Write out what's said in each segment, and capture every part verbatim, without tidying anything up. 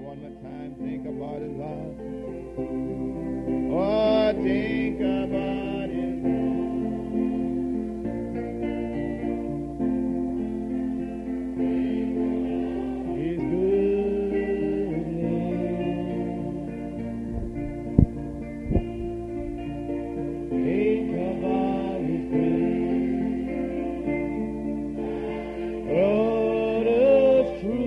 one more time. Think about his love. Oh, think about his love. His goodness. Think about his grace. Lord of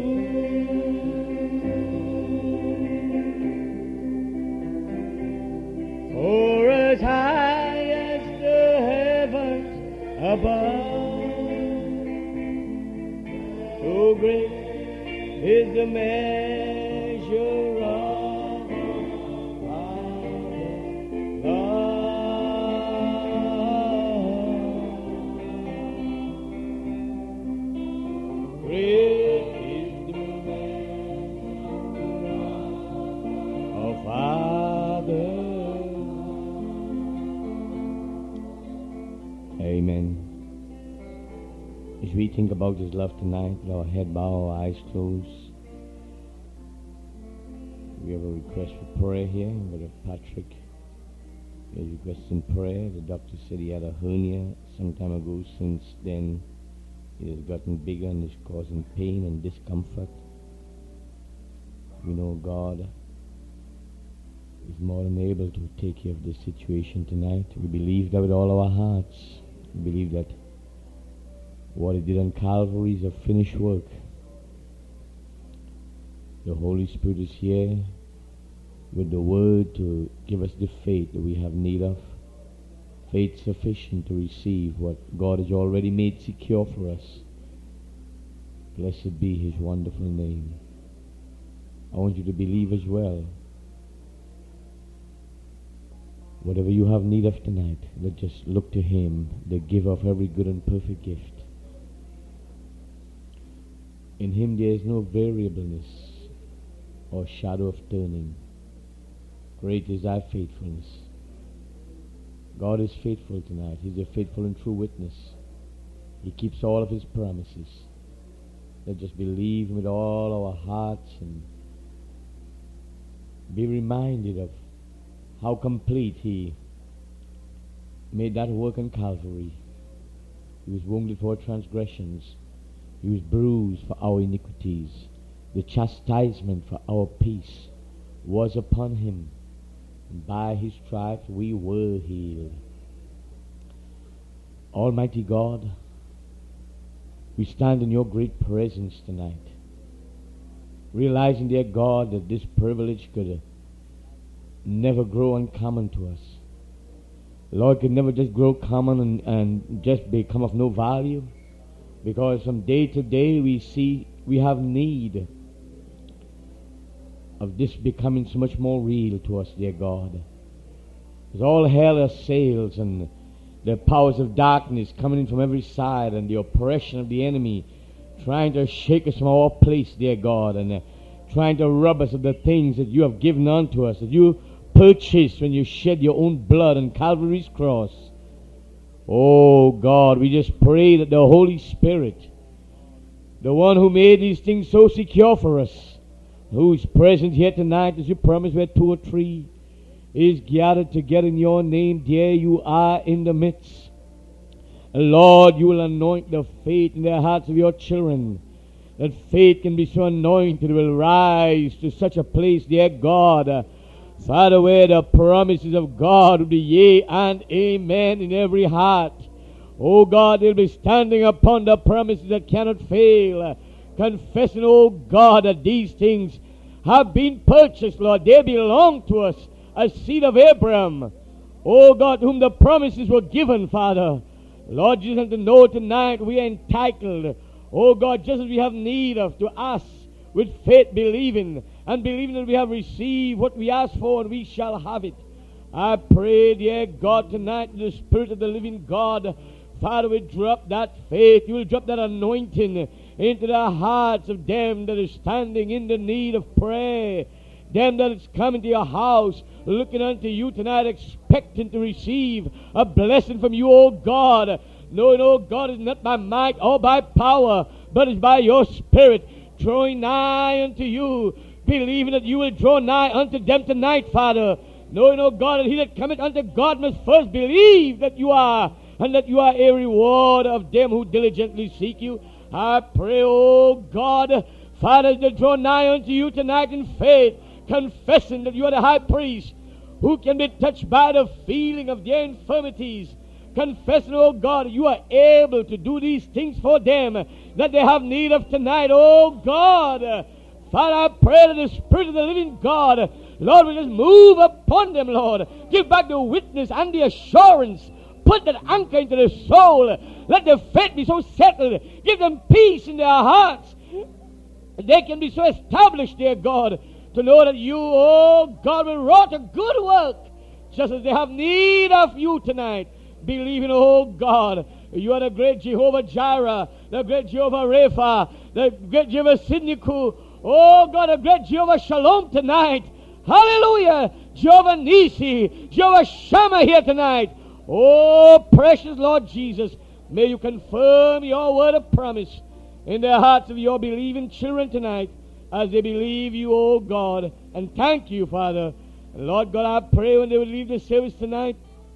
truth. For as high as the heavens above, so great is the measure of our love. Great is the measure of Father. Amen. As we think about His love tonight, with our head bowed, our eyes closed, we have a request for prayer here. Brother Patrick is requesting prayer. The doctor said he had a hernia some time ago. Since then, it has gotten bigger and is causing pain and discomfort. We know God is more than able to take care of this situation tonight. We believe that with all our hearts. We believe that what He did on Calvary is a finished work. The Holy Spirit is here with the Word to give us the faith that we have need of. Faith sufficient to receive what God has already made secure for us. Blessed be His wonderful name. I want you to believe as well. Whatever you have need of tonight, let's just look to Him, the giver of every good and perfect gift. In Him there is no variableness or shadow of turning. Great is thy faithfulness. God is faithful tonight. He's a faithful and true witness. He keeps all of His promises. Let's just believe with all our hearts and be reminded of how complete He made that work on Calvary. He was wounded for our transgressions. He was bruised for our iniquities. The chastisement for our peace was upon Him. And by His stripes we were healed. Almighty God, we stand in Your great presence tonight, realizing, dear God, that this privilege could never grow uncommon to us. Lord, could never just grow common and, and just become of no value, because from day to day we see we have need of this becoming so much more real to us, dear God. As all hell assails and the powers of darkness coming in from every side and the oppression of the enemy trying to shake us from our place, dear God, and uh, trying to rob us of the things that You have given unto us, that You purchased when You shed Your own blood on Calvary's cross. Oh God, we just pray that the Holy Spirit, the one who made these things so secure for us, who is present here tonight, as You promised, where two or three is gathered together in Your name, there You are in the midst. And Lord, You will anoint the faith in the hearts of Your children, that faith can be so anointed, it will rise to such a place, dear God, uh, Father, where the promises of God will be yea and amen in every heart. Oh God, they'll be standing upon the promises that cannot fail, uh, confessing, oh God, that these things have been purchased, Lord. They belong to us as seed of Abraham. Oh God, whom the promises were given, Father. Lord Jesus, to know tonight we are entitled, oh God, just as we have need of, to ask with faith, believing, and believing that we have received what we ask for and we shall have it. I pray, dear God, tonight, the Spirit of the living God, Father, will drop that faith. You will drop that anointing into the hearts of them that are standing in the need of prayer. Them that is coming to your house, looking unto You tonight, expecting to receive a blessing from You, oh God. Knowing, oh God, it's not by might or by power, but it's by Your Spirit, drawing nigh unto You, believing that you will draw nigh unto them tonight, Father, knowing, O God, that he that cometh unto God must first believe that you are, and that you are a reward of them who diligently seek you. I pray, O God, Father, to draw nigh unto you tonight in faith, confessing that you are the high priest who can be touched by the feeling of their infirmities, confessing, oh God, you are able to do these things for them that they have need of tonight. Oh God, Father, I pray that the Spirit of the living God, Lord, will just move upon them, Lord. Give back the witness and the assurance. Put that anchor into their soul. Let their faith be so settled. Give them peace in their hearts. They can be so established, dear God, to know that you, oh God, will wrought a good work, just as they have need of you tonight. Believing, oh God, you are the great Jehovah Jireh, the great Jehovah Rapha, the great Jehovah Sidniku, oh God, the great Jehovah Shalom tonight. Hallelujah! Jehovah Nisi, Jehovah Shammah here tonight. Oh, precious Lord Jesus, may you confirm your word of promise in the hearts of your believing children tonight as they believe you, oh God. And thank you, Father. And Lord God, I pray when they would leave the service tonight,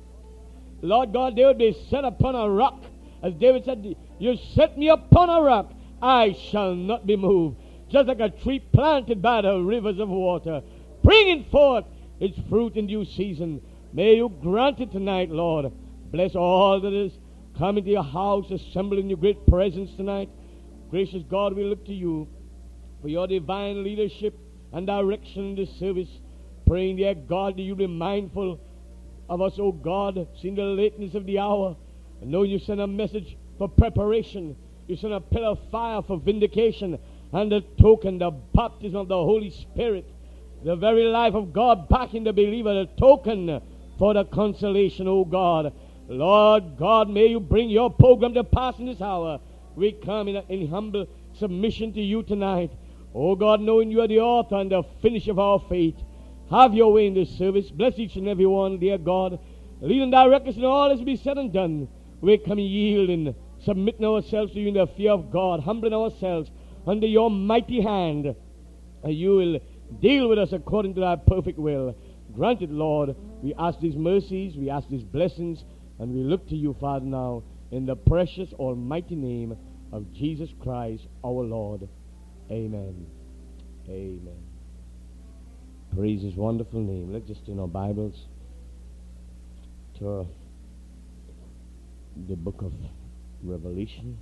Lord God, they would be set upon a rock. As David said, you set me upon a rock, I shall not be moved. Just like a tree planted by the rivers of water, bringing forth its fruit in due season. May you grant it tonight, Lord. Bless all that is coming to your house, assembled in your great presence tonight. Gracious God, we look to you for your divine leadership and direction in this service. Praying, dear God, that you be mindful of us, O God, seeing the lateness of the hour, and knowing you send a message for preparation. You send a pillar of fire for vindication, and the token, the baptism of the Holy Spirit, the very life of God back in the believer, the token for the consolation, O God. Lord God, may you bring your program to pass in this hour. We come in, in humble submission to you tonight. Oh God, knowing you are the author and the finisher of our faith. Have your way in this service. Bless each and every one, dear God. Lead and direct us in all that be said and done. We come yielding, submitting ourselves to you in the fear of God, humbling ourselves under your mighty hand. And you will deal with us according to thy perfect will. Grant it, Lord. We ask these mercies, we ask these blessings, and we look to you, Father, now, in the precious, almighty name of Jesus Christ, our Lord. Amen. Amen. Praise his wonderful name. Let's just turn our Bibles to the book of Revelation.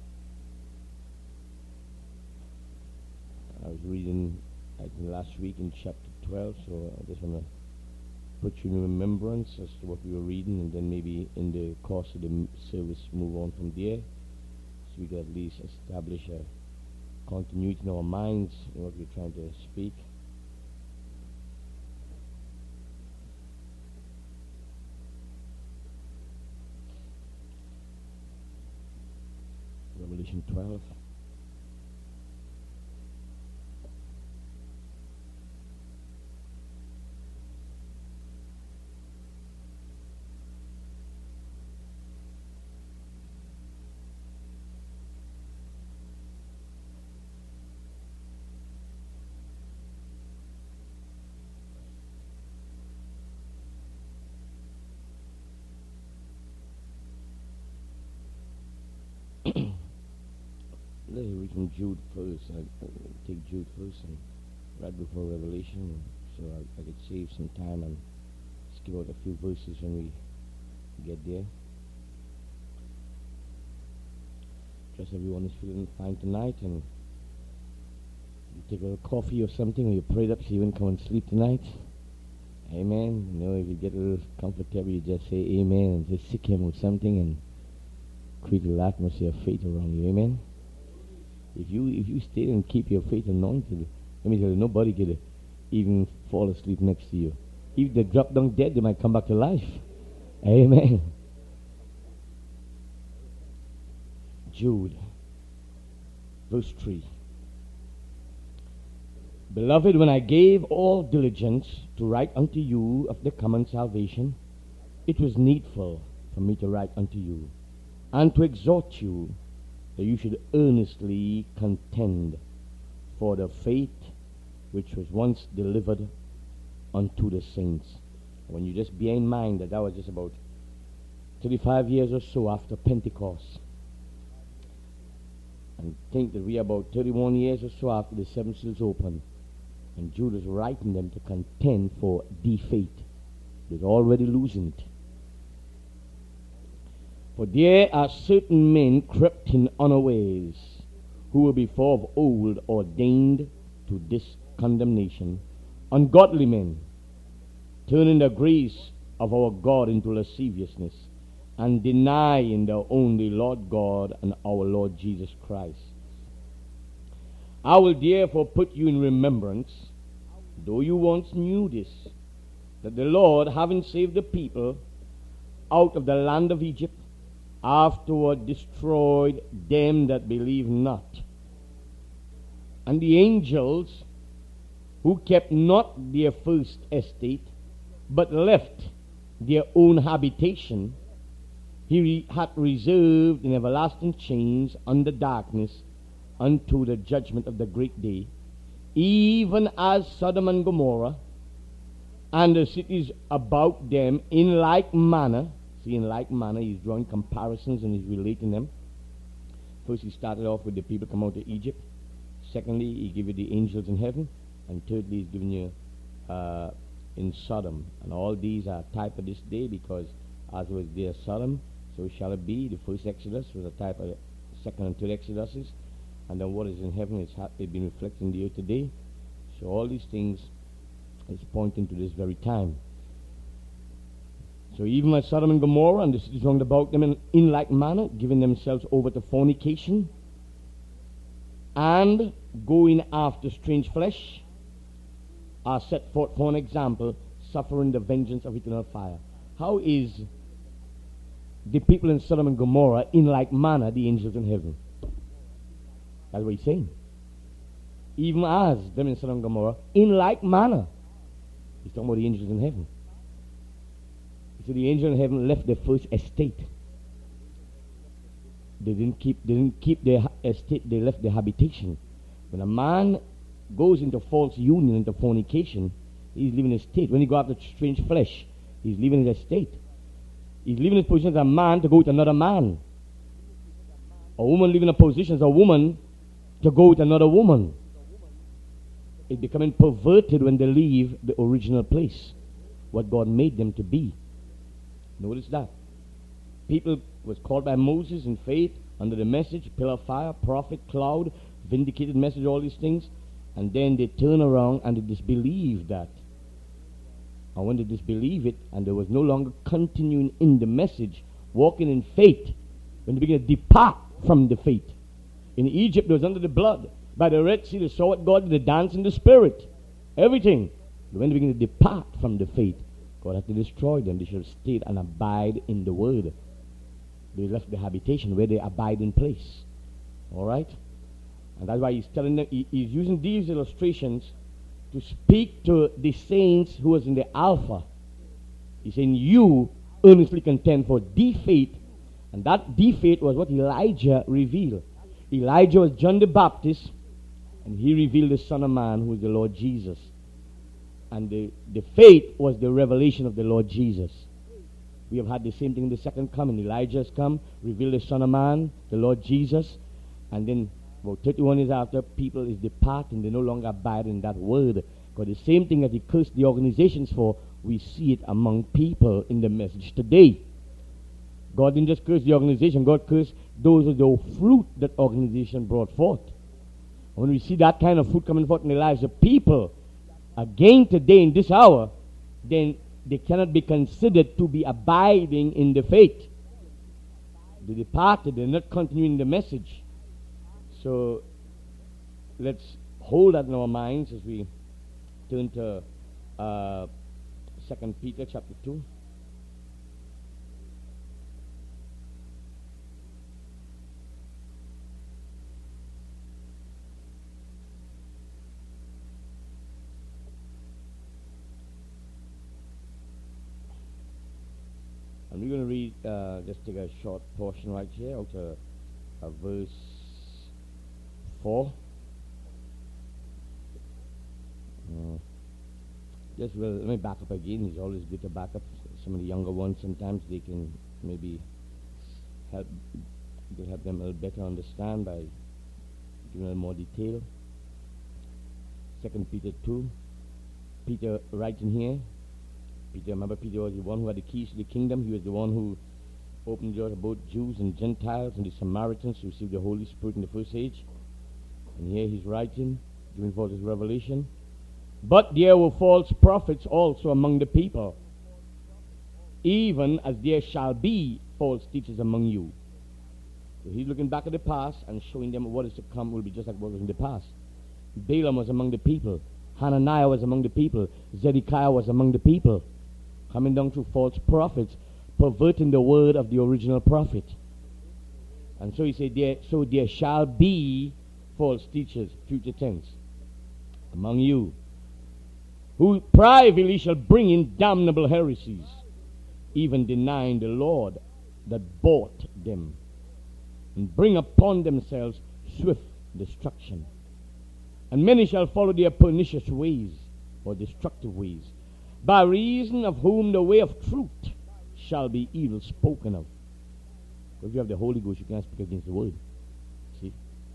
I was reading, I think, last week in chapter twelve, so I just want to put you in remembrance as to what we were reading, and then maybe in the course of the service move on from there, so we can at least establish a continuity in our minds in what we're trying to speak. Revelation twelve. Let's read from Jude first. I, I take Jude first and right before Revelation, so I, I could save some time and skip out a few verses when we get there. Trust everyone is feeling fine tonight, and you take a little coffee or something, or you prayed up so you won't come and sleep tonight. Amen. You know, if you get a little comfortable, you just say amen and just sick him or something and create a little atmosphere of faith around you. Amen. If you if you stay and keep your faith anointed, let me tell you, nobody could even fall asleep next to you. If they drop down dead, they might come back to life. Amen. Jude, verse three. Beloved, when I gave all diligence to write unto you of the common salvation, it was needful for me to write unto you, and to exhort you that you should earnestly contend for the faith which was once delivered unto the saints. When you just bear in mind that that was just about thirty-five years or so after Pentecost, and think that we are about thirty-one years or so after the seven seals opened, and Jude is writing them to contend for the faith. They're already losing it. For there are certain men crept in unawares, who were before of old ordained to this condemnation, ungodly men, turning the grace of our God into lasciviousness, and denying the only Lord God and our Lord Jesus Christ. I will therefore put you in remembrance, though you once knew this, that the Lord, having saved the people out of the land of Egypt, afterward destroyed them that believe not. And the angels who kept not their first estate, but left their own habitation, he re- hath reserved in everlasting chains under darkness unto the judgment of the great day, even as Sodom and Gomorrah and the cities about them in like manner. See, in like manner, he's drawing comparisons and he's relating them. First, he started off with the people come out of Egypt. Secondly, he gave you the angels in heaven. And thirdly, he's giving you uh, in Sodom. And all these are type of this day, because as was there Sodom, so shall it be. The first Exodus was a type of the second and third Exoduses. And then what is in heaven is ha- been reflected in the earth today. So all these things is pointing to this very time. So even as Sodom and Gomorrah and the cities round about them in, in like manner, giving themselves over to fornication and going after strange flesh, are set forth for an example, suffering the vengeance of eternal fire. How is the people in Sodom and Gomorrah in like manner the angels in heaven? That's what he's saying. Even as them in Sodom and Gomorrah in like manner. He's talking about the angels in heaven. So the angel in heaven left their first estate. They didn't keep they didn't keep their estate, they left their habitation. When a man goes into false union, into fornication, he's leaving his estate. When he goes after strange flesh, he's leaving his estate. He's leaving his position as a man to go with another man. A woman leaving a position as a woman to go with another woman. It's becoming perverted when they leave the original place, what God made them to be. Notice that. People was called by Moses in faith under the message, pillar of fire, prophet, cloud, vindicated message, all these things. And then they turn around and they disbelieve that. And when they disbelieve it, and there was no longer continuing in the message, walking in faith, when they begin to depart from the faith. In Egypt, it was under the blood. By the Red Sea, they saw what God did, the dance in the spirit. Everything. But when they begin to depart from the faith, God had to destroy them. They should have stayed and abide in the word. They left the habitation where they abide in place. All right? And that's why he's telling them, he, he's using these illustrations to speak to the saints who was in the Alpha. He's saying, you earnestly contend for the faith. And that the faith was what Elijah revealed. Elijah was John the Baptist, and he revealed the Son of Man, who is the Lord Jesus. And the, the faith was the revelation of the Lord Jesus. We have had the same thing in the second coming. Elijah has come, revealed the Son of Man, the Lord Jesus. And then about thirty-one years after, people is departing. They no longer abide in that word. Because the same thing that he cursed the organizations for, we see it among people in the message today. God didn't just curse the organization. God cursed those of the fruit that organization brought forth. When we see that kind of fruit coming forth in the lives of people, again today in this hour, then they cannot be considered to be abiding in the faith. They departed, they're not continuing the message. So let's hold that in our minds as we turn to uh, Second Peter chapter two. And we're going to read, uh, just take a short portion right here out of uh, verse four. just well, let me back up again. It's always good to back up. Some of the younger ones, sometimes they can maybe help, you can help them a little better understand by giving a little more detail. Second Peter two. Peter writes in here. Peter, remember, Peter was the one who had the keys to the kingdom. He was the one who opened the door to both Jews and Gentiles and the Samaritans who received the Holy Spirit in the first age. And here he's writing, giving forth his revelation. But there were false prophets also among the people, even as there shall be false teachers among you. So he's looking back at the past and showing them what is to come will be just like what was in the past. Balaam was among the people. Hananiah was among the people. Zedekiah was among the people. Coming down through false prophets, perverting the word of the original prophet. And so he said, there, so there shall be false teachers, future tense, among you, who privately shall bring in damnable heresies, even denying the Lord that bought them, and bring upon themselves swift destruction. And many shall follow their pernicious ways, or destructive ways, by reason of whom the way of truth shall be evil spoken of. If you have the Holy Ghost, you can't speak against the word. See?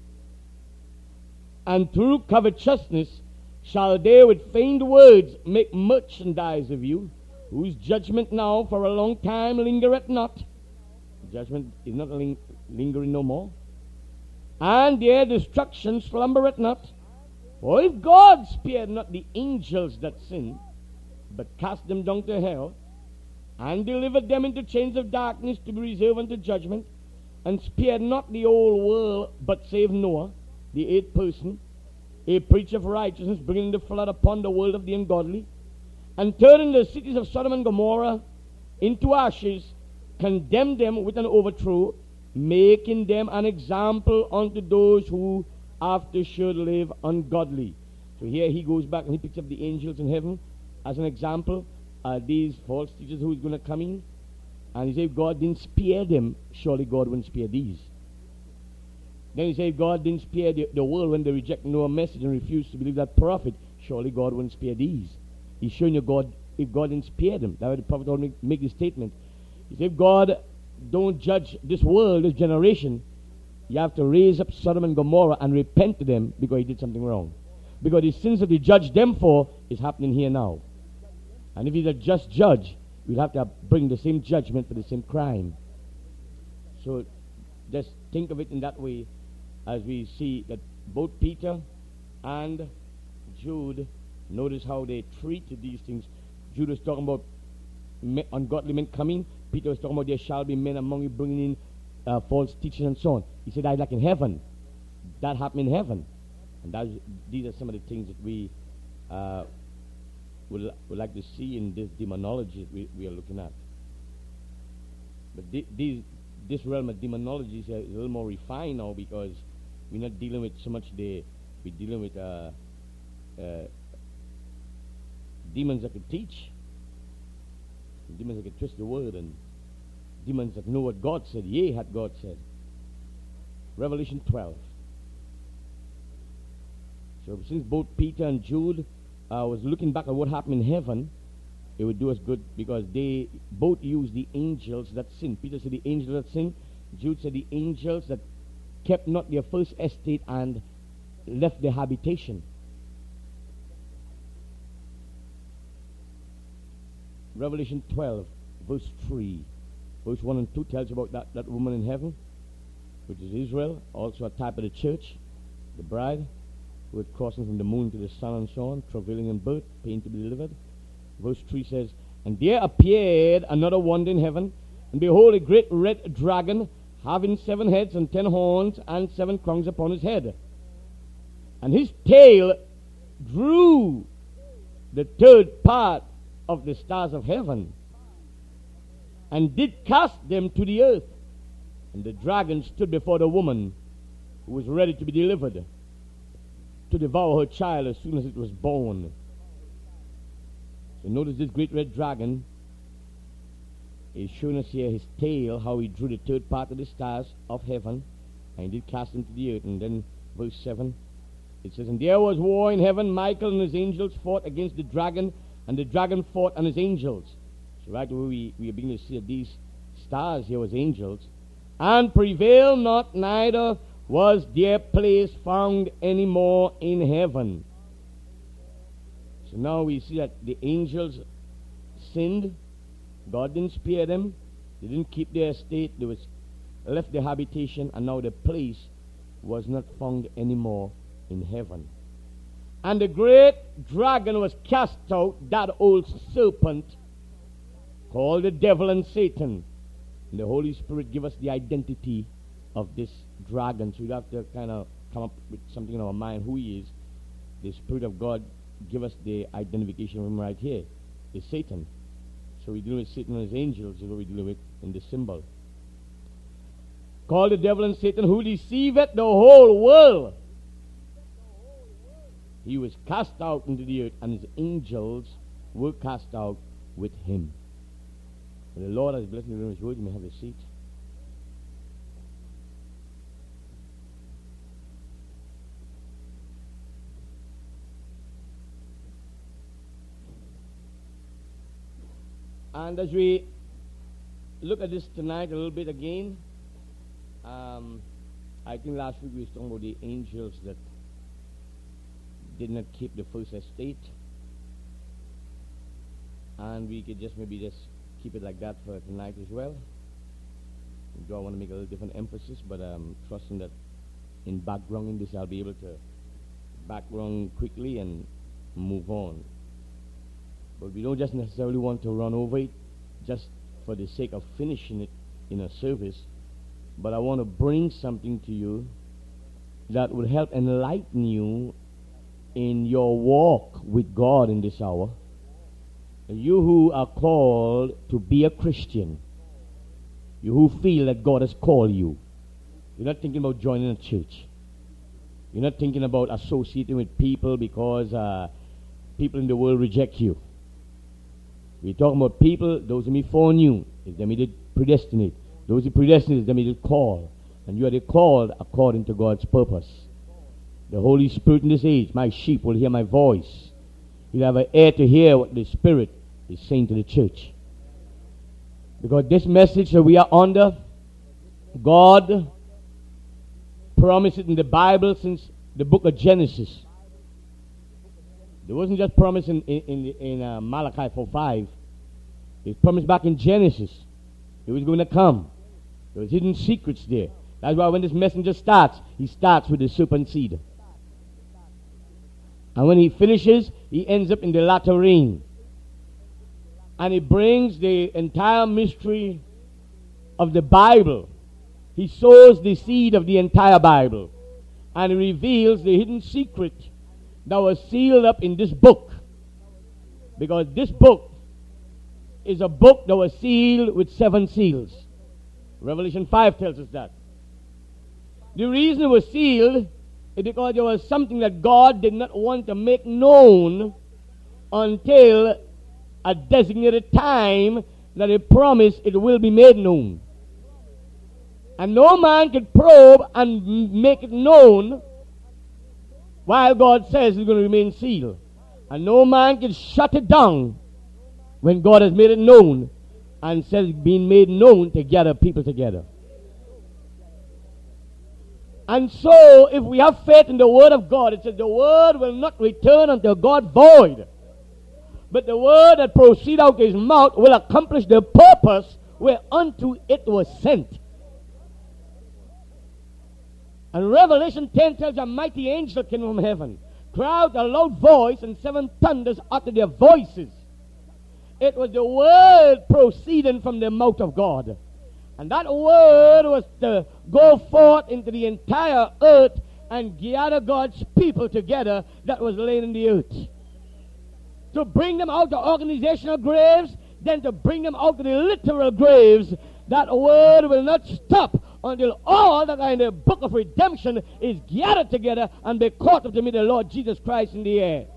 And through covetousness shall they with feigned words make merchandise of you, whose judgment now for a long time lingereth not. Judgment is not ling- lingering no more. And their destruction slumbereth not. For if God spared not the angels that sinned, but cast them down to hell, and delivered them into chains of darkness to be reserved unto judgment, and spared not the whole world, but saved Noah, the eighth person, a preacher of righteousness, bringing the flood upon the world of the ungodly, and turning the cities of Sodom and Gomorrah into ashes, condemned them with an overthrow, making them an example unto those who after should live ungodly. So here he goes back and he picks up the angels in heaven as an example. Uh, these false teachers who is going to come in, and he said, if God didn't spare them, surely God wouldn't spare these. Then he said, if God didn't spare the, the world when they reject Noah's message and refused to believe that prophet, surely God wouldn't spare these. He's showing you God, if God didn't spare them. That's why the prophet always make, make this statement. He said, if God don't judge this world, this generation, you have to raise up Sodom and Gomorrah and repent to them because he did something wrong. Because the sins that he judged them for is happening here now. And if he's a just judge, we'll have to bring the same judgment for the same crime. So just think of it in that way as we see that both Peter and Jude, notice how they treated these things. Jude was talking about me, ungodly men coming. Peter was talking about there shall be men among you bringing in uh, false teaching and so on. He said, I like in heaven. That happened in heaven. And that, these are some of the things that we uh, would, would like to see in this demonology that we, we are looking at. But the, these, this realm of demonology is a, is a little more refined now because we're not dealing with so much the, we're dealing with uh, uh, demons that could teach, demons that could twist the word, and demons that know what God said, yea, hath God said. Revelation twelve. So since both Peter and Jude uh, was looking back at what happened in heaven, it would do us good because they both used the angels that sinned. Peter said the angels that sinned. Jude said the angels that kept not their first estate and left their habitation. Revelation twelve, verse three. Verse one and two tells you about that, that woman in heaven, which is Israel, also a type of the church, the bride, who is crossing from the moon to the sun and so on, travailing in birth, pain to be delivered. Verse three says, and there appeared another wonder in heaven, and behold, a great red dragon, having seven heads and ten horns, and seven crowns upon his head. And his tail drew the third part of the stars of heaven, and did cast them to the earth. And the dragon stood before the woman, who was ready to be delivered, to devour her child as soon as it was born. So notice this great red dragon is showing us here his tail, how he drew the third part of the stars of heaven, and he did cast them to the earth. And then verse seven, it says, and there was war in heaven. Michael and his angels fought against the dragon, And the dragon fought and his angels. So right away we, we are beginning to see that these stars here was angels. And prevailed not, neither was their place found any more in heaven. So now we see that the angels sinned. God didn't spare them. They didn't keep their estate. They was left their habitation, and now the place was not found anymore in heaven. And the great dragon was cast out, that old serpent called the devil and Satan. And the Holy Spirit give us the identity of this dragon. So we have to kind of come up with something in our mind who he is. The Spirit of God give us the identification of him right here. It's Satan. So we deal with Satan and his angels is what we deal with in the symbol. Called the devil and Satan, who deceiveth the whole world. He was cast out into the earth, and his angels were cast out with him. And the Lord has blessed me with his word. You may have a seat. And as we look at this tonight a little bit again, um, I think last week we were talking about the angels that did not keep the first estate. And we could just maybe just keep it like that for tonight as well. I want to make a little different emphasis, but I'm trusting that in backgrounding this I'll be able to background quickly and move on. But we don't just necessarily want to run over it just for the sake of finishing it in a service. But I want to bring something to you that will help enlighten you in your walk with God in this hour. You who are called to be a Christian. You who feel that God has called you. You're not thinking about joining a church. You're not thinking about associating with people because uh, people in the world reject you. We're talking about people, those whom he foreknew, is them he did predestinate. Those he predestinated, is them he did call. And you are the called according to God's purpose. The Holy Spirit in this age, my sheep will hear my voice. You'll have an ear to hear what the Spirit is saying to the church. Because this message that we are under, God promised it in the Bible since the book of Genesis. There wasn't just promise in, in, in, in uh, Malachi four five. It was promised back in Genesis. It was going to come. There was hidden secrets there. That's why when this messenger starts, he starts with the serpent seed. And when he finishes, he ends up in the latter rain. And he brings the entire mystery of the Bible. He sows the seed of the entire Bible. And he reveals the hidden secret that was sealed up in this book. Because this book is a book that was sealed with seven seals. Revelation five tells us that. The reason it was sealed is because there was something that God did not want to make known until a designated time that he promised it will be made known. And no man could probe and make it known while God says it's going to remain sealed. And no man can shut it down when God has made it known and says it's being made known to gather people together. And so, if we have faith in the word of God, it says the word will not return unto God void. But the word that proceed out of his mouth will accomplish the purpose whereunto it was sent. And Revelation ten tells a mighty angel came from heaven, cried out a loud voice, and seven thunders uttered their voices. It was the word proceeding from the mouth of God. And that word was to go forth into the entire earth and gather God's people together that was laid in the earth. To bring them out of organizational graves, then to bring them out of the literal graves. That word will not stop until all that are in the book of redemption is gathered together and be caught up to meet the Lord Jesus Christ in the air.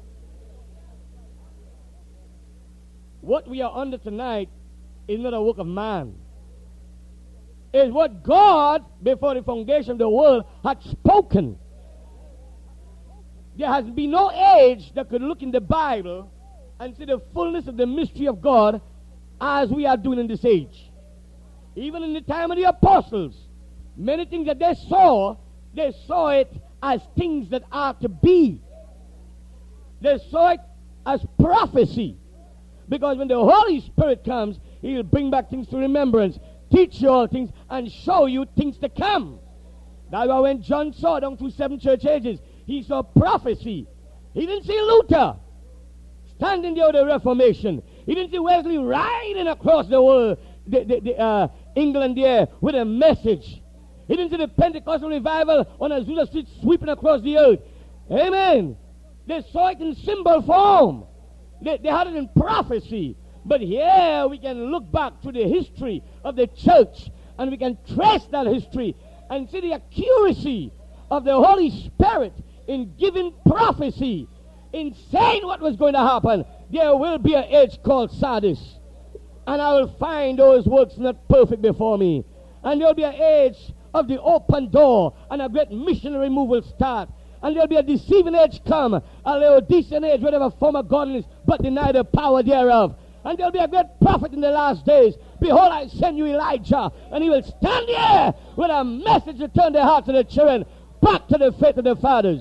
What we are under tonight is not a work of man. It's what God, before the foundation of the world, had spoken. There has been no age that could look in the Bible and see the fullness of the mystery of God as we are doing in this age. Even in the time of the apostles, many things that they saw, they saw it as things that are to be. They saw it as prophecy. Because when the Holy Spirit comes, He'll bring back things to remembrance, teach you all things, and show you things to come. That's why when John saw down through seven church ages, he saw prophecy. He didn't see Luther standing there with the Reformation. He didn't see Wesley riding across the world, the, the, the, uh, England there, with a message. He didn't see the Pentecostal revival on Azusa Street sweeping across the earth. Amen. They saw it in symbol form. They, they had it in prophecy. But here we can look back to the history of the church, and we can trace that history and see the accuracy of the Holy Spirit in giving prophecy, in saying what was going to happen. There will be an age called Sardis, and I will find those works not perfect before me. And there will be an age of the open door, and a great missionary move will start. And there will be a deceiving age come, a Laodicean age, whatever form of godliness, but deny the power thereof. And there will be a great prophet in the last days. Behold, I send you Elijah, and he will stand here with a message to turn the hearts of the children back to the faith of the fathers.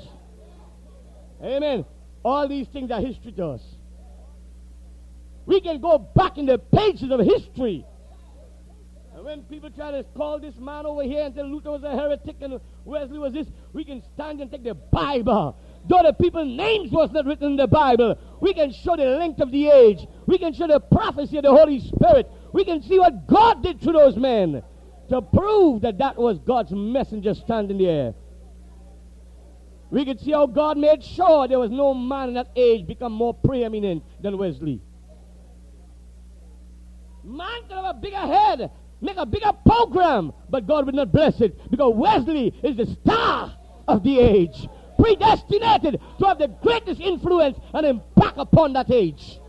Amen. All these things are history to us. We can go back in the pages of history. And when people try to call this man over here and say Luther was a heretic and Wesley was this, we can stand and take the Bible. Though the people's names was not written in the Bible, we can show the length of the age. We can show the prophecy of the Holy Spirit. We can see what God did through those men to prove that that was God's messenger standing there. We can see how God made sure there was no man in that age become more preeminent than Wesley. Man could have a bigger head, make a bigger program, but God would not bless it because Wesley is the star of the age, predestinated to have the greatest influence and impact upon that age.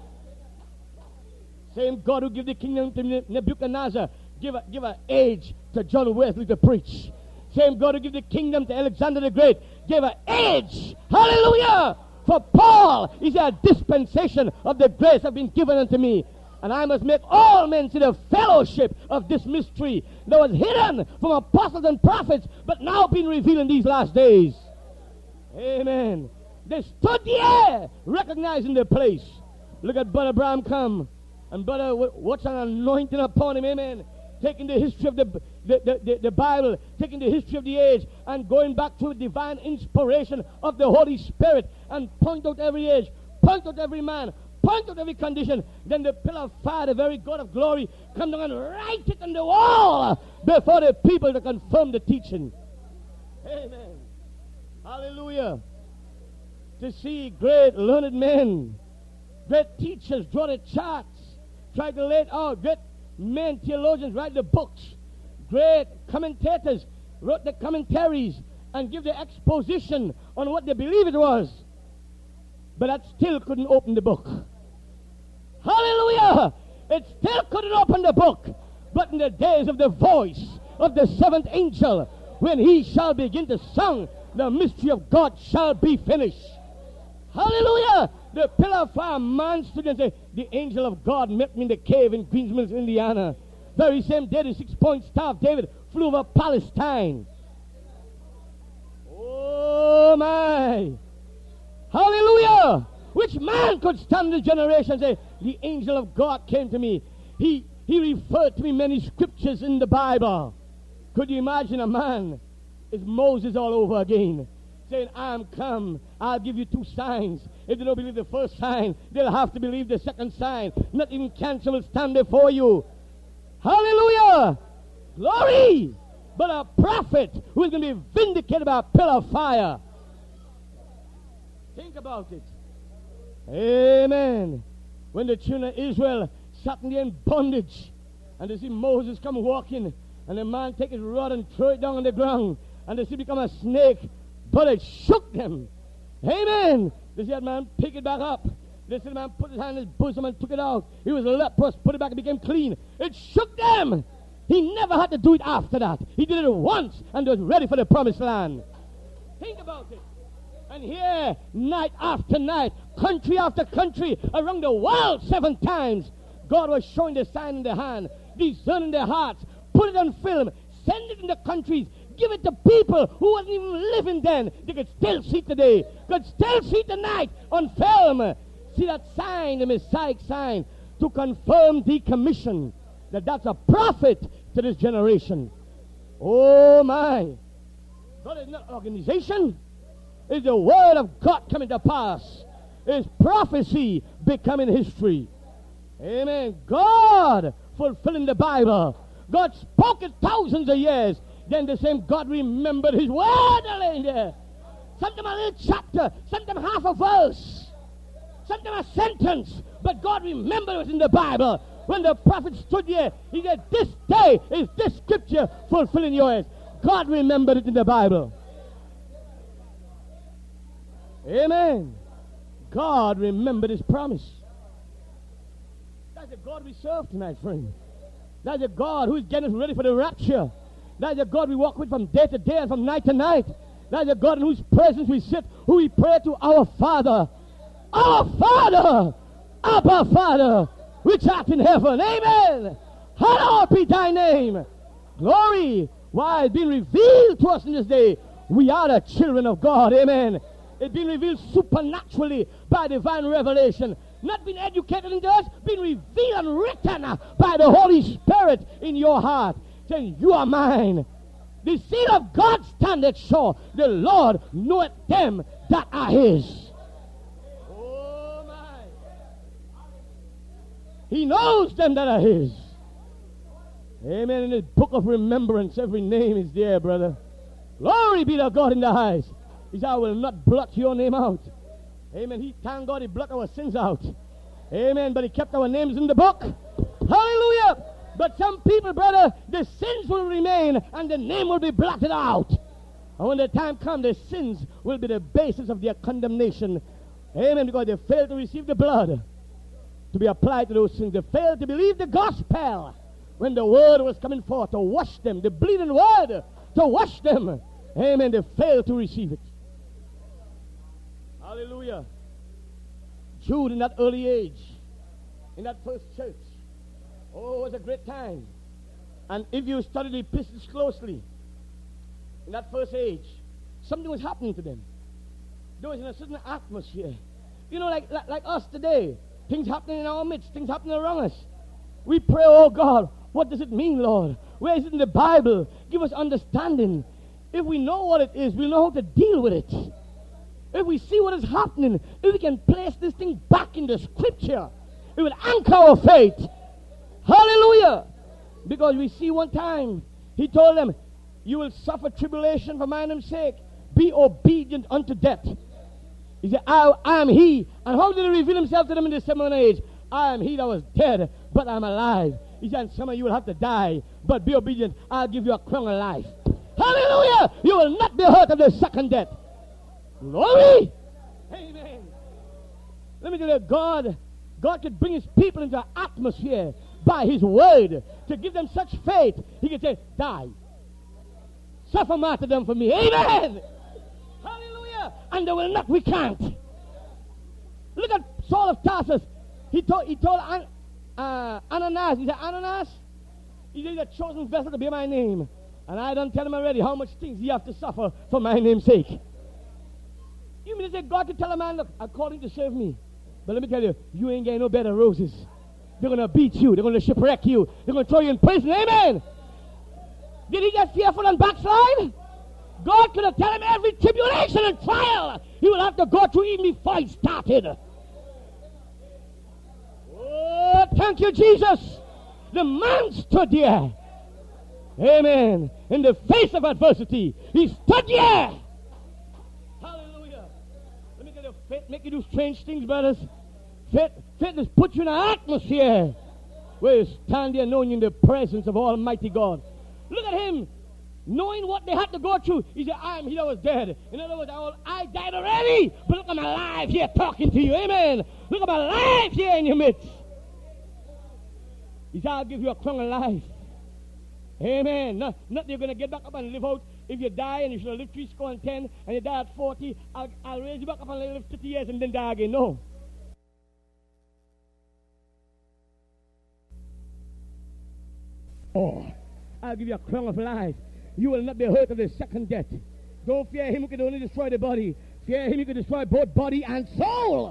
Same God who gave the kingdom to Nebuchadnezzar, give a, give an age to John Wesley to preach. Same God who gave the kingdom to Alexander the Great, gave an age, hallelujah, for Paul. He said, a dispensation of the grace have been given unto me, and I must make all men see the fellowship of this mystery that was hidden from apostles and prophets, but now being revealed in these last days. Amen. They stood there, recognizing their place. Look at Brother Abraham come, and Brother, what's an anointing upon him, amen. Taking the history of the, the, the, the, the Bible, taking the history of the age, and going back to divine inspiration of the Holy Spirit, and point out every age, point out every man, point out every condition. Then the pillar of fire, the very God of glory, come down and write it on the wall before the people to confirm the teaching. Amen. Hallelujah. To see great learned men, great teachers draw the charts, try to lay it out, great men, theologians write the books, great commentators wrote the commentaries and give the exposition on what they believe it was. But that still couldn't open the book. Hallelujah! It still couldn't open the book. But in the days of the voice of the seventh angel, when he shall begin to sing, the mystery of God shall be finished. Hallelujah! The pillar of fire man stood and said, the angel of God met me in the cave in Greens Mills, Indiana. Very same day, the six-point staff David flew over Palestine. Oh my! Hallelujah! Which man could stand this generation and say, the angel of God came to me? He, he referred to me many scriptures in the Bible. Could you imagine a man? It's Moses all over again, saying, I am come, I'll give you two signs. If they don't believe the first sign, they'll have to believe the second sign. Not even cancer will stand before you. Hallelujah! Glory! But a prophet who is going to be vindicated by a pillar of fire. Think about it. Amen. When the children of Israel sat in, in bondage, and they see Moses come walking, and the man take his rod and throw it down on the ground, and they see become a snake, but it shook them. Amen. They see that man pick it back up. They see the man put his hand in his bosom and took it out. He was leprous, put it back and became clean. It shook them. He never had to do it after that. He did it once and was ready for the promised land. Think about it. And here, night after night, country after country, around the world seven times, God was showing the sign in their hand, discerning their hearts, put it on film, send it in the countries, give it to people who wasn't even living then. They could still see today, could still see tonight on film. See that sign, the Messiah sign, to confirm the commission, that that's a prophet to this generation. Oh my. God is not an organization. It's the word of God coming to pass. It's prophecy becoming history. Amen. God fulfilling the Bible. God spoke it thousands of years. Then the same God remembered his word in there. Sometimes a little chapter, sometimes half a verse, sometimes a sentence. But God remembered it was in the Bible. When the prophet stood here, he said, this day is this scripture fulfilling yours. God remembered it in the Bible. Amen. God remembered his promise. That's the God we serve tonight, friend. That's the God who's getting us ready for the rapture. That's the God we walk with from day to day and from night to night. That's the God in whose presence we sit, who we pray to, our Father. Our Father! Abba, Father, which art in heaven. Amen. Hallowed be thy name. Glory. Why, it's been revealed to us in this day. We are the children of God. Amen. It's been revealed supernaturally by divine revelation. Not been educated into us, been revealed and written by the Holy Spirit in your heart. Saying, you are mine. The seal of God standeth sure. The Lord knoweth them that are his. Oh my. He knows them that are his. Amen. In his book of remembrance, every name is there, brother. Glory be to God in the highest. He said, I will not blot your name out. Amen. He, thank God, he blotted our sins out. Amen. But he kept our names in the book. Hallelujah. But some people, brother, the sins will remain and the name will be blotted out. And when the time comes, the sins will be the basis of their condemnation. Amen. Because they failed to receive the blood to be applied to those sins. They failed to believe the gospel when the word was coming forth to wash them. The bleeding word to wash them. Amen. They failed to receive it. Hallelujah. Jude, in that early age, in that first church, oh, it was a great time. And if you study the epistles closely, in that first age, something was happening to them. There was in a certain atmosphere. You know, like, like, like us today, things happening in our midst, things happening around us. We pray, oh God, what does it mean, Lord? Where is it in the Bible? Give us understanding. If we know what it is, we'll know how to deal with it. If we see what is happening, if we can place this thing back in the scripture, it will anchor our faith. Hallelujah. Because we see one time, he told them, you will suffer tribulation for my name's sake. Be obedient unto death. He said, I, I am he. And how did he reveal himself to them in the seminal age? I am he that was dead, but I'm alive. He said, some of you will have to die, but be obedient. I'll give you a crown of life. Hallelujah. You will not be hurt of the second death. Glory. Amen. Let me tell you, God, God could bring his people into an atmosphere by his word to give them such faith. He could say, die. Suffer martyrdom for me. Amen. Hallelujah. And they will not recant. Look at Saul of Tarsus. He told, he told An, uh, Ananias, he said, Ananias, he said, he's a chosen vessel to bear my name. And I don't tell him already how much things he have to suffer for my name's sake. You mean to say God could tell a man, look, according to serve me. But let me tell you, you ain't getting no bed of roses. They're going to beat you. They're going to shipwreck you. They're going to throw you in prison. Amen. Did he get fearful and backslide? God could have told him every tribulation and trial he will have to go through even before he started. Oh, thank you, Jesus. The man stood there. Amen. In the face of adversity, he stood there. Hallelujah. Let me tell you, faith make you do strange things, brothers. Faith, faith has put you in an atmosphere where you stand there knowing you're in the presence of Almighty God. Look at him, knowing what they had to go through. He said, I am he that was dead. In other words, I died already, but look, I'm alive here talking to you. Amen. Look, I'm alive here in your midst. He said, I'll give you a crown of life. Amen. Not, not that you're going to get back up and live out if you die and you should have lived three score and ten, and you die at forty, I'll, I'll raise you back up and live fifty years and then die again. No. Oh, I'll give you a crown of life. You will not be hurt of the second death. Don't fear him who can only destroy the body. Fear him who can destroy both body and soul.